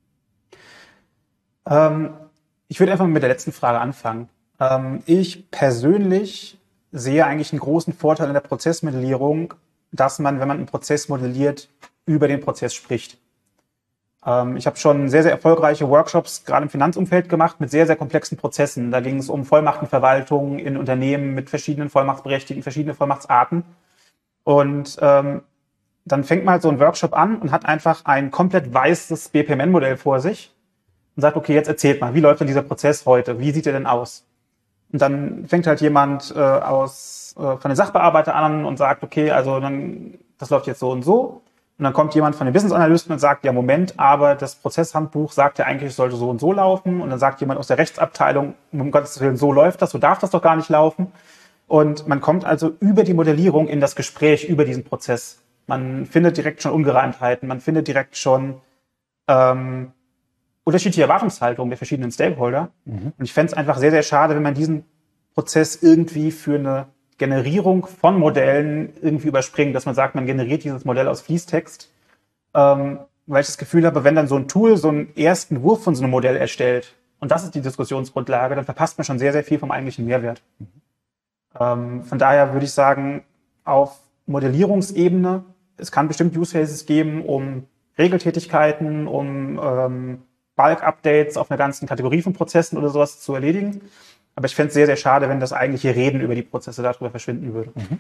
Ähm, ich würde einfach mit der letzten Frage anfangen. Ähm, ich persönlich sehe eigentlich einen großen Vorteil in der Prozessmodellierung, dass man, wenn man einen Prozess modelliert, über den Prozess spricht. Ich habe schon sehr, sehr erfolgreiche Workshops gerade im Finanzumfeld gemacht mit sehr, sehr komplexen Prozessen. Da ging es um Vollmachtenverwaltung in Unternehmen mit verschiedenen Vollmachtsberechtigten, verschiedene Vollmachtsarten. Und ähm, dann fängt man halt so ein Workshop an und hat einfach ein komplett weißes B P M N-Modell vor sich und sagt, okay, jetzt erzählt mal, wie läuft denn dieser Prozess heute? Wie sieht er denn aus? Und dann fängt halt jemand äh, aus äh, von den Sachbearbeiter an und sagt, okay, also dann das läuft jetzt so und so. Und dann kommt jemand von den Business-Analysten und sagt, ja Moment, aber das Prozesshandbuch sagt ja eigentlich, es sollte so und so laufen. Und dann sagt jemand aus der Rechtsabteilung, um Gottes Willen, so läuft das, so darf das doch gar nicht laufen. Und man kommt also über die Modellierung in das Gespräch über diesen Prozess. Man findet direkt schon Ungereimtheiten, man findet direkt schon ähm, unterschiedliche Erwartungshaltungen der verschiedenen Stakeholder. Mhm. Und ich fände es einfach sehr, sehr schade, wenn man diesen Prozess irgendwie für eine Generierung von Modellen irgendwie überspringen, dass man sagt, man generiert dieses Modell aus Fließtext, ähm, weil ich das Gefühl habe, wenn dann so ein Tool so einen ersten Wurf von so einem Modell erstellt und das ist die Diskussionsgrundlage, dann verpasst man schon sehr, sehr viel vom eigentlichen Mehrwert. Mhm. Ähm, von daher würde ich sagen, auf Modellierungsebene, es kann bestimmt Use Cases geben, um Regeltätigkeiten, um ähm, Bulk-Updates auf einer ganzen Kategorie von Prozessen oder sowas zu erledigen. Aber ich fände es sehr, sehr schade, wenn das eigentliche Reden über die Prozesse darüber verschwinden würde. Mhm.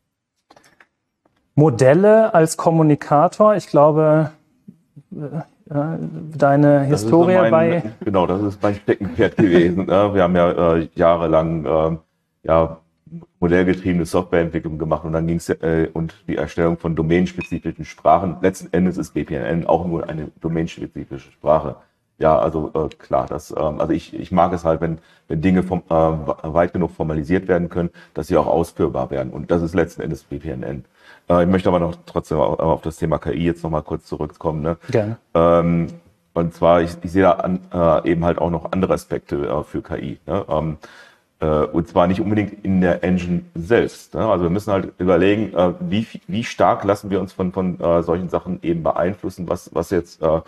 Modelle als Kommunikator, ich glaube, äh, deine das Historie mein, bei... Genau, das ist mein Steckenpferd gewesen. Wir haben ja äh, jahrelang äh, ja, modellgetriebene Softwareentwicklung gemacht und dann ging es äh, und die Erstellung von domainspezifischen Sprachen. Letzten Endes ist B P M N auch nur eine domainspezifische Sprache. Ja, also äh, klar, das, ähm, also ich, ich mag es halt, wenn, wenn Dinge vom, äh, weit genug formalisiert werden können, dass sie auch ausführbar werden. Und das ist letzten Endes B P M N. Äh, ich möchte aber noch trotzdem auf, auf das Thema K I jetzt nochmal kurz zurückkommen. Ne? Gerne. Ähm, und zwar, ich, ich sehe da an, äh, eben halt auch noch andere Aspekte äh, für K I. Ne? Ähm, äh, und zwar nicht unbedingt in der Engine selbst. Ne? Also wir müssen halt überlegen, äh, wie, wie stark lassen wir uns von, von äh, solchen Sachen eben beeinflussen, was, was jetzt äh,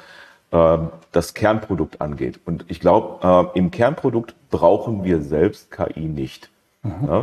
das Kernprodukt angeht. Und ich glaube, äh, im Kernprodukt brauchen wir selbst K I nicht. Mhm. Ja?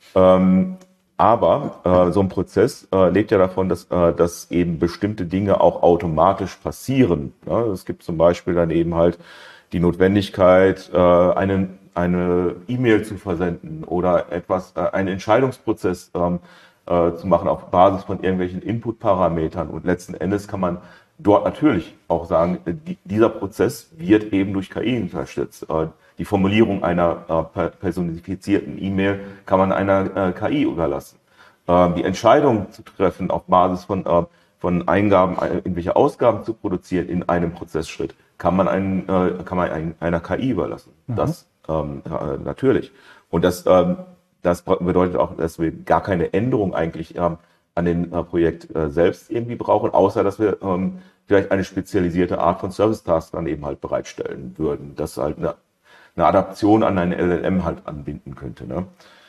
Ähm, aber äh, so ein Prozess äh, lebt ja davon, dass, äh, dass eben bestimmte Dinge auch automatisch passieren. Ja? Es gibt zum Beispiel dann eben halt die Notwendigkeit, äh, einen, eine E-Mail zu versenden oder etwas, äh, einen Entscheidungsprozess ähm, äh, zu machen auf Basis von irgendwelchen Input-Parametern. Und letzten Endes kann man dort natürlich auch sagen, dieser Prozess wird eben durch K I unterstützt. Die Formulierung einer personifizierten E-Mail kann man einer K I überlassen. Die Entscheidung zu treffen auf Basis von, von Eingaben, irgendwelche Ausgaben zu produzieren in einem Prozessschritt, kann man, einen, kann man einer K I überlassen. Mhm. Das ähm, natürlich. Und das, ähm, das bedeutet auch, dass wir gar keine Änderung eigentlich ähm, an den äh, Projekt äh, selbst irgendwie brauchen, außer dass wir ähm, vielleicht eine spezialisierte Art von Service-Task dann eben halt bereitstellen würden, das halt eine, eine Adaption an ein L L M halt anbinden könnte. Ne?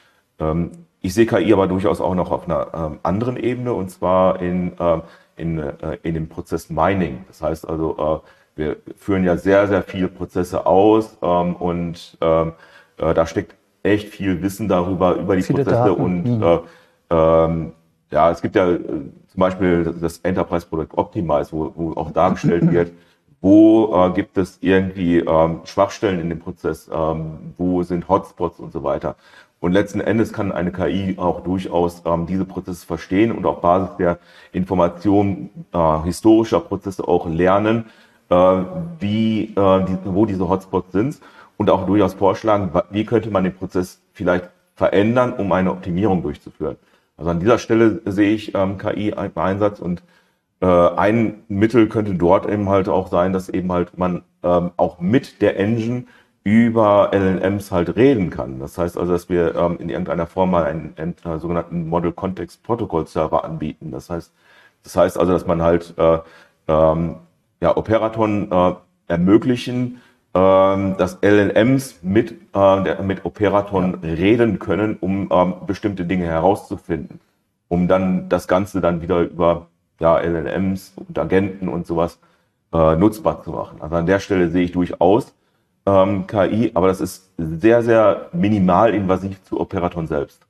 Ähm, ich sehe K I aber durchaus auch noch auf einer ähm, anderen Ebene, und zwar in, ähm, in, äh, in dem Prozess Mining. Das heißt also, äh, wir führen ja sehr, sehr viele Prozesse aus ähm, und ähm, äh, da steckt echt viel Wissen darüber, über die Viele Prozesse Daten. und Mhm. äh, ähm, ja, es gibt ja äh, zum Beispiel das Enterprise Product Optimize, wo, wo auch dargestellt wird, wo äh, gibt es irgendwie ähm, Schwachstellen in dem Prozess, ähm, wo sind Hotspots und so weiter. Und letzten Endes kann eine K I auch durchaus ähm, diese Prozesse verstehen und auf Basis der Information äh, historischer Prozesse auch lernen, äh, wie, äh, die, wo diese Hotspots sind, und auch durchaus vorschlagen, wie könnte man den Prozess vielleicht verändern, um eine Optimierung durchzuführen. Also an dieser Stelle sehe ich ähm, K I im Einsatz, und äh, ein Mittel könnte dort eben halt auch sein, dass eben halt man ähm, auch mit der Engine über L L Ms halt reden kann. Das heißt also, dass wir ähm, in irgendeiner Form mal einen, einen äh, sogenannten Model Context Protocol Server anbieten. Das heißt, das heißt also, dass man halt äh, ähm, ja, Operaton äh, ermöglichen, äh, dass L L Ms mit, äh, der, mit Operaton ja. reden können, um ähm, bestimmte Dinge herauszufinden, um dann das Ganze dann wieder über ja, L L Ms und Agenten und sowas äh, nutzbar zu machen. Also an der Stelle sehe ich durchaus ähm, K I, aber das ist sehr, sehr minimal invasiv zu Operaton selbst.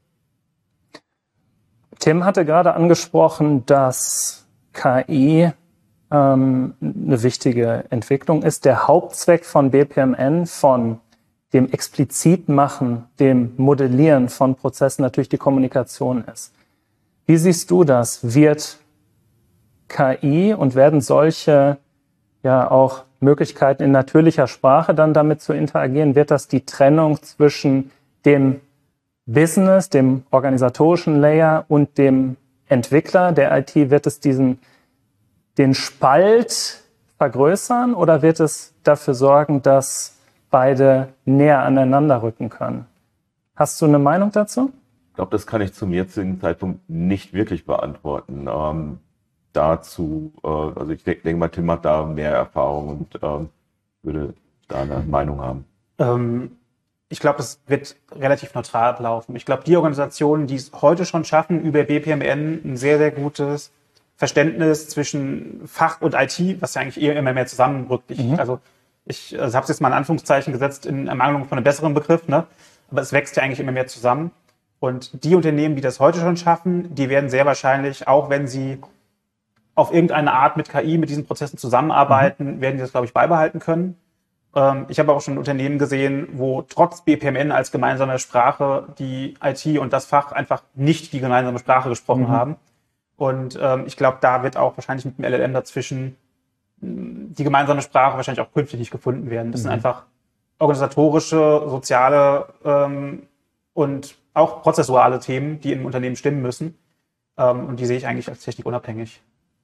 Tim hatte gerade angesprochen, dass K I ähm, eine wichtige Entwicklung ist. Der Hauptzweck von B P M N, von dem Explizitmachen, dem Modellieren von Prozessen natürlich die Kommunikation ist. Wie siehst du das? Wird K I und werden solche ja auch Möglichkeiten in natürlicher Sprache dann damit zu interagieren, wird das die Trennung zwischen dem Business, dem organisatorischen Layer und dem Entwickler der I T, wird es diesen, den Spalt vergrößern, oder wird es dafür sorgen, dass beide näher aneinander rücken können? Hast du eine Meinung dazu? Ich glaube, das kann ich zum jetzigen Zeitpunkt nicht wirklich beantworten. Ähm, dazu, äh, also ich denke denk mal, Tim hat da mehr Erfahrung und ähm, würde da eine Meinung haben. Ähm, ich glaube, es wird relativ neutral laufen. Ich glaube, die Organisationen, die es heute schon schaffen, über B P M N ein sehr, sehr gutes Verständnis zwischen Fach und I T, was ja eigentlich eher immer mehr zusammenrückt. Ich, mhm. Also ich also habe es jetzt mal in Anführungszeichen gesetzt, in Ermangelung von einem besseren Begriff, ne? Aber es wächst ja eigentlich immer mehr zusammen. Und die Unternehmen, die das heute schon schaffen, die werden sehr wahrscheinlich, auch wenn sie auf irgendeine Art mit K I, mit diesen Prozessen zusammenarbeiten, mhm. werden die das, glaube ich, beibehalten können. Ähm, ich habe auch schon Unternehmen gesehen, wo trotz B P M N als gemeinsame Sprache die I T und das Fach einfach nicht die gemeinsame Sprache gesprochen mhm. haben. Und ähm, ich glaube, da wird auch wahrscheinlich mit dem L L M dazwischen die gemeinsame Sprache wahrscheinlich auch künftig nicht gefunden werden. Das mhm. sind einfach organisatorische, soziale ähm, und auch prozessuale Themen, die im Unternehmen stimmen müssen. Ähm, und die sehe ich eigentlich als technikunabhängig.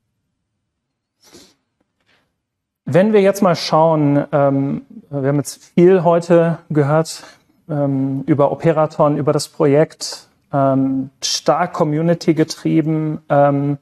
Wenn wir jetzt mal schauen, ähm, wir haben jetzt viel heute gehört ähm, über Operaton, über das Projekt, ähm, stark Community getrieben. Ähm,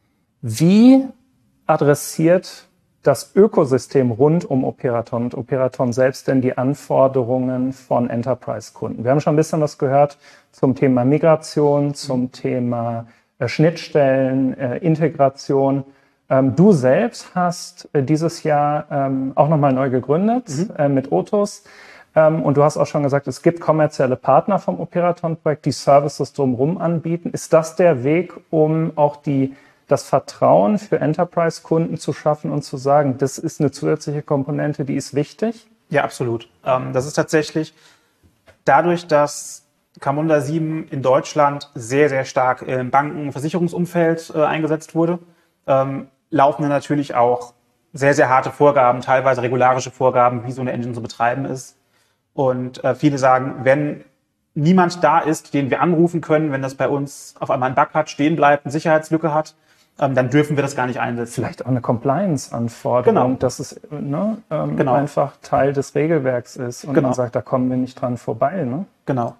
wie adressiert das Ökosystem rund um Operaton und Operaton selbst denn die Anforderungen von Enterprise-Kunden? Wir haben schon ein bisschen was gehört zum Thema Migration, zum Thema äh, Schnittstellen, äh, Integration. Ähm, du selbst hast äh, dieses Jahr ähm, auch nochmal neu gegründet mhm. äh, mit Otus. Ähm, und du hast auch schon gesagt, es gibt kommerzielle Partner vom Operaton-Projekt, die Services drumherum anbieten. Ist das der Weg, um auch die das Vertrauen für Enterprise-Kunden zu schaffen und zu sagen, das ist eine zusätzliche Komponente, die ist wichtig? Ja, absolut. Ähm, das ist tatsächlich dadurch, dass Camunda sieben in Deutschland sehr, sehr stark im Banken- und Versicherungsumfeld äh, eingesetzt wurde, ähm, laufen natürlich auch sehr, sehr harte Vorgaben, teilweise regularische Vorgaben, wie so eine Engine zu betreiben ist. Und äh, viele sagen, wenn niemand da ist, den wir anrufen können, wenn das bei uns auf einmal einen Bug hat, stehen bleibt, eine Sicherheitslücke hat, ähm, dann dürfen wir das gar nicht einsetzen. Vielleicht auch eine Compliance-Anforderung, genau. dass es ne, ähm, genau. einfach Teil des Regelwerks ist und genau. man sagt, da kommen wir nicht dran vorbei. Ne? Genau.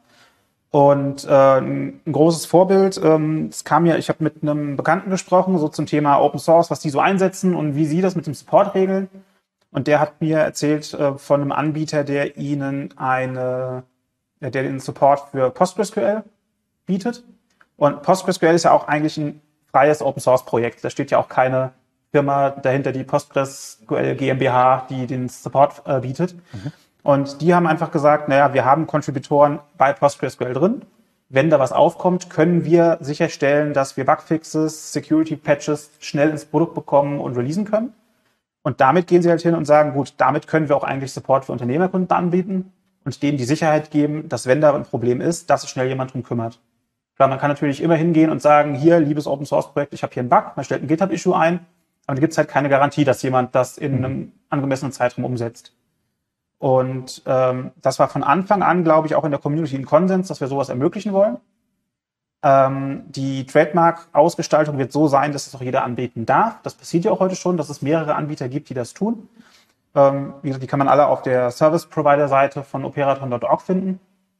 Und äh, ein großes Vorbild, ähm, es kam ja, ich habe mit einem Bekannten gesprochen, so zum Thema Open Source, was die so einsetzen und wie sie das mit dem Support regeln. Und der hat mir erzählt äh, von einem Anbieter, der ihnen eine, der den Support für PostgreSQL bietet. Und PostgreSQL ist ja auch eigentlich ein freies Open-Source-Projekt. Da steht ja auch keine Firma dahinter, die PostgreSQL GmbH, die den Support äh, bietet. Mhm. Und die haben einfach gesagt, naja, wir haben Contributoren bei PostgreSQL drin. Wenn da was aufkommt, können wir sicherstellen, dass wir Bugfixes, Security-Patches schnell ins Produkt bekommen und releasen können. Und damit gehen sie halt hin und sagen, gut, damit können wir auch eigentlich Support für Unternehmerkunden anbieten und denen die Sicherheit geben, dass wenn da ein Problem ist, dass sich schnell jemand drum kümmert. Klar, man kann natürlich immer hingehen und sagen, hier, liebes Open-Source-Projekt, ich habe hier einen Bug, man stellt ein GitHub-Issue ein, aber da gibt es halt keine Garantie, dass jemand das in mhm. einem angemessenen Zeitraum umsetzt. Und ähm, das war von Anfang an, glaube ich, auch in der Community ein Konsens, dass wir sowas ermöglichen wollen. Ähm, die Trademark-Ausgestaltung wird so sein, dass es auch jeder anbieten darf. Das passiert ja auch heute schon, dass es mehrere Anbieter gibt, die das tun. Ähm, wie gesagt, die kann man alle auf der Service-Provider-Seite von operaton punkt org finden.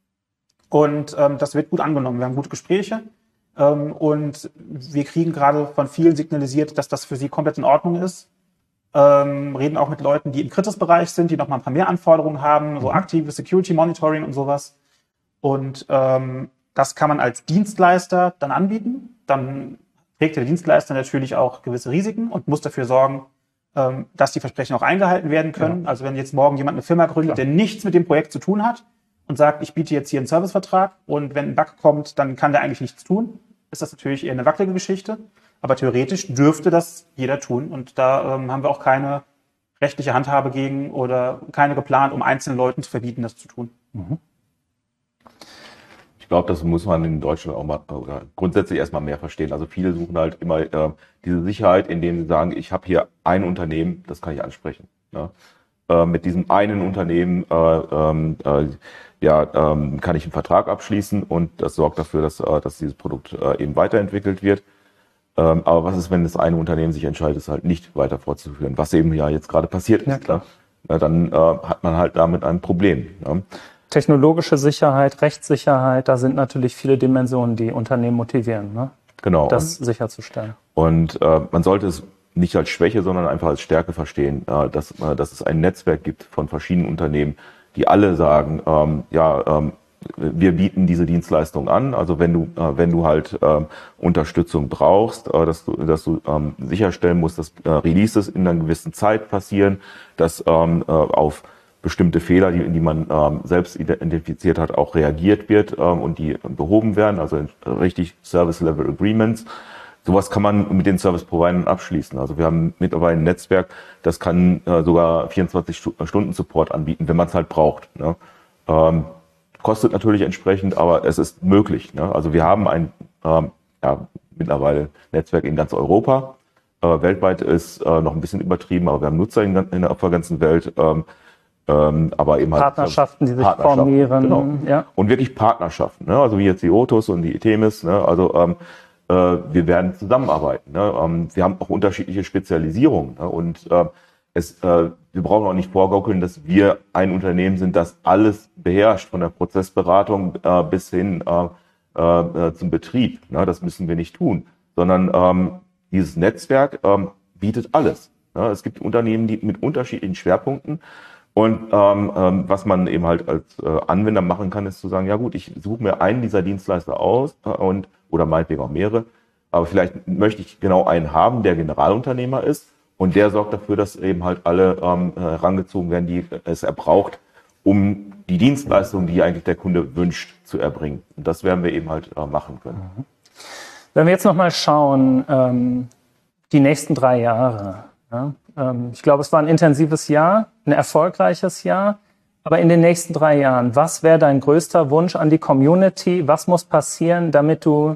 Und ähm, das wird gut angenommen. Wir haben gute Gespräche ähm, und wir kriegen gerade von vielen signalisiert, dass das für sie komplett in Ordnung ist. Ähm, reden auch mit Leuten, die im Kritisbereich sind, die noch mal ein paar mehr Anforderungen haben, so aktive Security Monitoring und sowas. Und ähm, das kann man als Dienstleister dann anbieten. Dann trägt der Dienstleister natürlich auch gewisse Risiken und muss dafür sorgen, ähm, dass die Versprechen auch eingehalten werden können. Ja. Also wenn jetzt morgen jemand eine Firma gründet, Klar. der nichts mit dem Projekt zu tun hat, und sagt, ich biete jetzt hier einen Servicevertrag und wenn ein Bug kommt, dann kann der eigentlich nichts tun, ist das natürlich eher eine wackelige Geschichte. Aber theoretisch dürfte das jeder tun und da ähm, haben wir auch keine rechtliche Handhabe gegen oder keine geplant, um einzelnen Leuten zu verbieten, das zu tun. Mhm. Ich glaube, das muss man in Deutschland auch mal oder grundsätzlich erstmal mehr verstehen. Also viele suchen halt immer äh, diese Sicherheit, indem sie sagen, ich habe hier ein Unternehmen, das kann ich ansprechen. Ja? Äh, mit diesem einen Unternehmen äh, äh, ja, ähm, kann ich einen Vertrag abschließen und das sorgt dafür, dass, äh, dass dieses Produkt äh, eben weiterentwickelt wird. Ähm, aber was ist, wenn das eine Unternehmen sich entscheidet, es halt nicht weiter fortzuführen, was eben ja jetzt gerade passiert ist? Ja, klar. Na, dann äh, hat man halt damit ein Problem. Ja. Technologische Sicherheit, Rechtssicherheit, da sind natürlich viele Dimensionen, die Unternehmen motivieren, ne? Genau. Das und, sicherzustellen. Und äh, man sollte es nicht als Schwäche, sondern einfach als Stärke verstehen, äh, dass, äh, dass es ein Netzwerk gibt von verschiedenen Unternehmen, die alle sagen, ähm, ja, ähm, wir bieten diese Dienstleistung an. Also wenn du, äh, wenn du halt ähm, Unterstützung brauchst, äh, dass du, dass du ähm, sicherstellen musst, dass äh, Releases in einer gewissen Zeit passieren, dass ähm, äh, auf bestimmte Fehler, die, die man ähm, selbst identifiziert hat, auch reagiert wird ähm, und die behoben werden. Also richtig Service Level Agreements. Sowas kann man mit den Service-Providern abschließen. Also wir haben mittlerweile ein Netzwerk, das kann äh, sogar vierundzwanzig Stunden Support anbieten, wenn man es halt braucht. Ne? Ähm, kostet natürlich entsprechend, aber es ist möglich. Ne? Also wir haben ein ähm, ja, mittlerweile Netzwerk in ganz Europa. Äh, weltweit ist äh, noch ein bisschen übertrieben, aber wir haben Nutzer in, in auf der ganzen Welt. Ähm, Ähm, aber eben halt Partnerschaften, die sich Partnerschaften, formieren. Genau. Ja. Und wirklich Partnerschaften, ne? Also wie jetzt die Otus und die Itemis, ne? Also ähm, äh, wir werden zusammenarbeiten. Ne? Ähm, wir haben auch unterschiedliche Spezialisierungen. Ne? Und äh, es, äh, wir brauchen auch nicht vorgaukeln, dass wir ein Unternehmen sind, das alles beherrscht, von der Prozessberatung äh, bis hin äh, äh, zum Betrieb. Ne? Das müssen wir nicht tun, sondern ähm, dieses Netzwerk ähm, bietet alles. Ne? Es gibt Unternehmen, die mit unterschiedlichen Schwerpunkten. Und ähm, ähm, was man eben halt als äh, Anwender machen kann, ist zu sagen, ja gut, ich suche mir einen dieser Dienstleister aus äh, und oder meinetwegen auch mehrere, aber vielleicht möchte ich genau einen haben, der Generalunternehmer ist und der sorgt dafür, dass eben halt alle ähm, herangezogen werden, die es er braucht, um die Dienstleistung, die eigentlich der Kunde wünscht, zu erbringen. Und das werden wir eben halt äh, machen können. Wenn wir jetzt nochmal schauen, ähm, die nächsten drei Jahre, ja, ähm, ich glaube, es war ein intensives Jahr, ein erfolgreiches Jahr, aber in den nächsten drei Jahren, was wäre dein größter Wunsch an die Community? Was muss passieren, damit du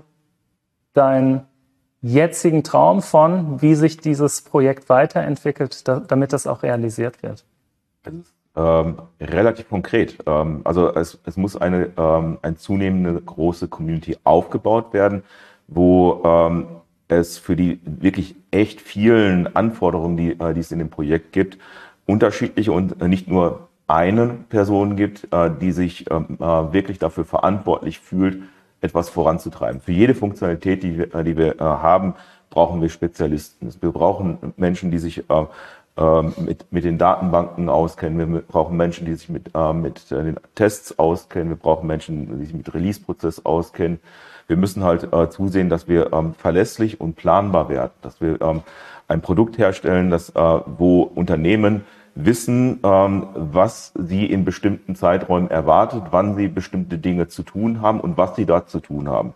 deinen jetzigen Traum von, wie sich dieses Projekt weiterentwickelt, da, damit das auch realisiert wird? Es ist ähm, relativ konkret. Ähm, also es, es muss eine, ähm, eine zunehmende große Community aufgebaut werden, wo ähm, es für die wirklich echt vielen Anforderungen, die, äh, die es in dem Projekt gibt, unterschiedliche und nicht nur eine Person gibt, äh, die sich ähm, äh, wirklich dafür verantwortlich fühlt, etwas voranzutreiben. Für jede Funktionalität, die wir, die wir äh, haben, brauchen wir Spezialisten. Wir brauchen Menschen, die sich äh, äh, mit, mit den Datenbanken auskennen. Wir brauchen Menschen, die sich mit, äh, mit äh, den Tests auskennen. Wir brauchen Menschen, die sich mit Release-Prozess auskennen. Wir müssen halt äh, zusehen, dass wir ähm, verlässlich und planbar werden, dass wir ähm, ein Produkt herstellen, das, äh, wo Unternehmen wissen, ähm, was sie in bestimmten Zeiträumen erwartet, wann sie bestimmte Dinge zu tun haben und was sie da zu tun haben.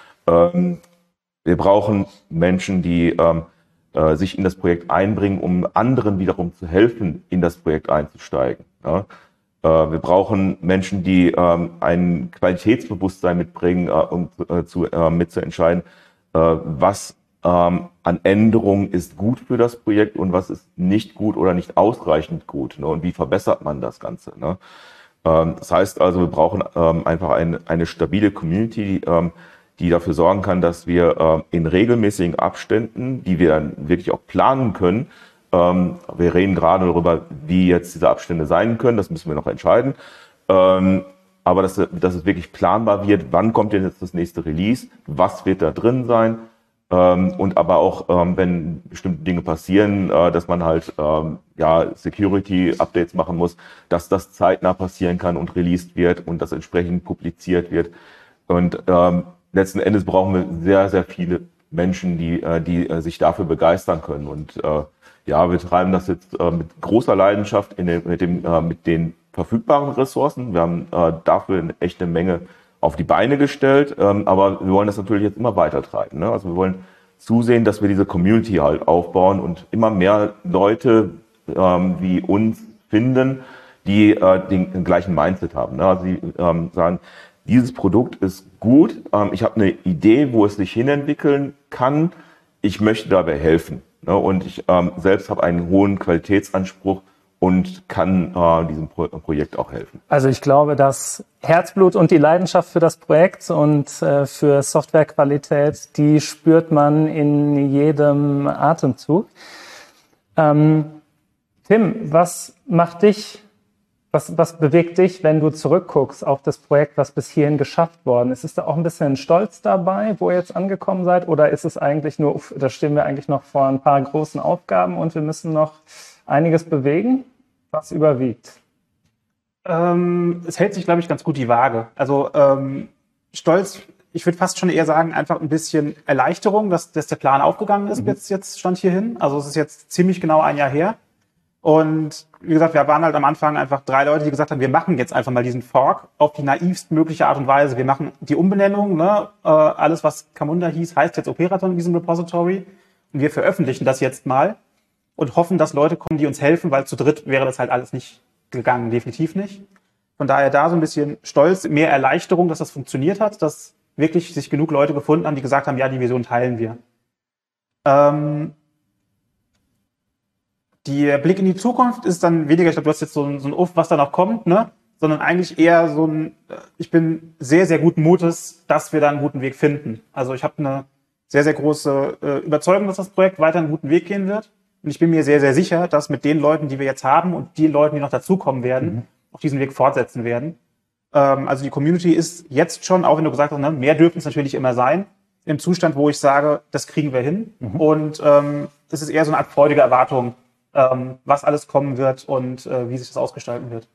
Ähm, wir brauchen Menschen, die ähm, äh, sich in das Projekt einbringen, um anderen wiederum zu helfen, in das Projekt einzusteigen. Ja? Wir brauchen Menschen, die ähm, ein Qualitätsbewusstsein mitbringen, äh, um äh, zu, äh, mitzuentscheiden, äh, was ähm, an Änderungen ist gut für das Projekt und was ist nicht gut oder nicht ausreichend gut. Ne? Und wie verbessert man das Ganze? Ne? Ähm, das heißt also, wir brauchen ähm, einfach eine, eine stabile Community, die, ähm, die dafür sorgen kann, dass wir ähm, in regelmäßigen Abständen, die wir dann wirklich auch planen können, Ähm, wir reden gerade darüber, wie jetzt diese Abstände sein können. Das müssen wir noch entscheiden. Ähm, aber dass, dass es wirklich planbar wird, wann kommt denn jetzt das nächste Release, was wird da drin sein. Ähm, und aber auch, ähm, wenn bestimmte Dinge passieren, äh, dass man halt ähm, ja Security-Updates machen muss, dass das zeitnah passieren kann und released wird und das entsprechend publiziert wird. Und ähm, letzten Endes brauchen wir sehr, sehr viele Menschen, die, äh, die äh, sich dafür begeistern können. Und äh, ja, wir treiben das jetzt äh, mit großer Leidenschaft in den, mit, dem, äh, mit den verfügbaren Ressourcen. Wir haben äh, dafür eine echte Menge auf die Beine gestellt, ähm, aber wir wollen das natürlich jetzt immer weiter treiben. Ne? Also wir wollen zusehen, dass wir diese Community halt aufbauen und immer mehr Leute ähm, wie uns finden, die äh, den, den gleichen Mindset haben. Ne? Also die ähm, sagen, dieses Produkt ist gut, ähm, ich habe eine Idee, wo es sich hinentwickeln kann, ich möchte dabei helfen. Ne? Und ich ähm, selbst habe einen hohen Qualitätsanspruch und kann äh, diesem Pro Projekt auch helfen. Also ich glaube, das Herzblut und die Leidenschaft für das Projekt und äh, für Softwarequalität, die spürt man in jedem Atemzug. Ähm, Tim, was macht dich, was, was bewegt dich, wenn du zurückguckst auf das Projekt, was bis hierhin geschafft worden ist? Ist da auch ein bisschen Stolz dabei, wo ihr jetzt angekommen seid? Oder ist es eigentlich nur, uff, da stehen wir eigentlich noch vor ein paar großen Aufgaben und wir müssen noch einiges bewegen? Was überwiegt? Ähm, es hält sich, glaube ich, ganz gut die Waage. Also ähm, Stolz, ich würde fast schon eher sagen, einfach ein bisschen Erleichterung, dass, dass der Plan aufgegangen ist, mhm. jetzt, jetzt stand hierhin. Also es ist jetzt ziemlich genau ein Jahr her. Und wie gesagt, wir waren halt am Anfang einfach drei Leute, die gesagt haben, wir machen jetzt einfach mal diesen Fork auf die naivst mögliche Art und Weise. Wir machen die Umbenennung, ne? äh, alles, was Camunda hieß, heißt jetzt Operaton in diesem Repository. Und wir veröffentlichen das jetzt mal und hoffen, dass Leute kommen, die uns helfen, weil zu dritt wäre das halt alles nicht gegangen, definitiv nicht. Von daher da so ein bisschen Stolz, mehr Erleichterung, dass das funktioniert hat, dass wirklich sich genug Leute gefunden haben, die gesagt haben, ja, die Vision teilen wir. Ähm Der Blick in die Zukunft ist dann weniger, ich glaube, du hast jetzt so ein, so ein Uff, was da noch kommt, ne? Sondern eigentlich eher so ein, ich bin sehr, sehr guten Mutes, dass wir da einen guten Weg finden. Also ich habe eine sehr, sehr große äh, Überzeugung, dass das Projekt weiter einen guten Weg gehen wird. Und ich bin mir sehr, sehr sicher, dass mit den Leuten, die wir jetzt haben und die Leuten, die noch dazukommen werden, mhm. auch diesen Weg fortsetzen werden. Ähm, also die Community ist jetzt schon, auch wenn du gesagt hast, ne, mehr dürfen es natürlich immer sein, im Zustand, wo ich sage, das kriegen wir hin. Mhm. Und ähm, das ist eher so eine Art freudige Erwartung, ähm, was alles kommen wird und äh, wie sich das ausgestalten wird.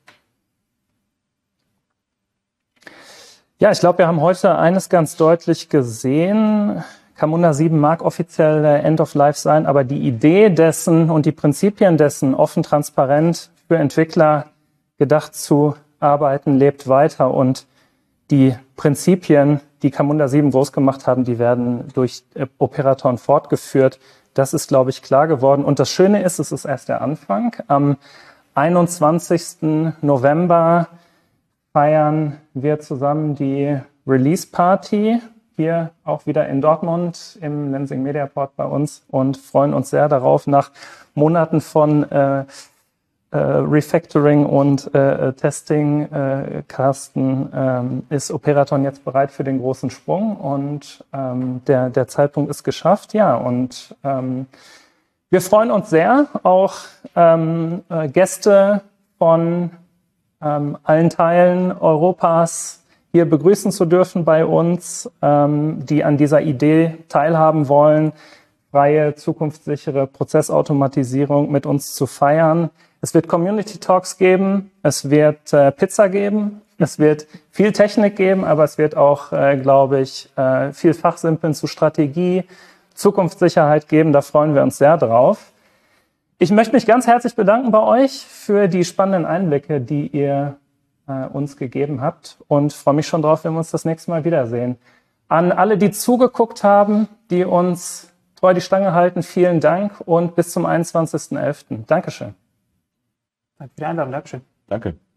Ja, ich glaube, wir haben heute eines ganz deutlich gesehen. Camunda sieben mag offiziell End of Life sein, aber die Idee dessen und die Prinzipien dessen, offen, transparent für Entwickler gedacht zu arbeiten, lebt weiter. Und die Prinzipien, die Camunda sieben groß gemacht haben, die werden durch Operaton fortgeführt. Das ist, glaube ich, klar geworden. Und das Schöne ist, es ist erst der Anfang. Am einundzwanzigsten November feiern wir zusammen die Release Party. Hier auch wieder in Dortmund im Lensing Mediaport bei uns und freuen uns sehr darauf. Nach Monaten von äh, äh, Refactoring und äh, Testing, äh, Carsten, ähm, ist Operaton jetzt bereit für den großen Sprung und ähm, der, der Zeitpunkt ist geschafft. Ja, und ähm, wir freuen uns sehr, auch ähm, äh, Gäste von ähm, allen Teilen Europas hier begrüßen zu dürfen bei uns, ähm, die an dieser Idee teilhaben wollen, freie, zukunftssichere Prozessautomatisierung mit uns zu feiern. Es wird Community Talks geben, es wird äh, Pizza geben, es wird viel Technik geben, aber es wird auch, äh, glaube ich, äh, viel Fachsimpeln zu Strategie, Zukunftssicherheit geben. Da freuen wir uns sehr drauf. Ich möchte mich ganz herzlich bedanken bei euch für die spannenden Einblicke, die ihr uns gegeben habt und freue mich schon drauf, wenn wir uns das nächste Mal wiedersehen. An alle, die zugeguckt haben, die uns treu die Stange halten, vielen Dank und bis zum einundzwanzigsten elften Dankeschön. Danke für die Einladung. Dankeschön. Danke.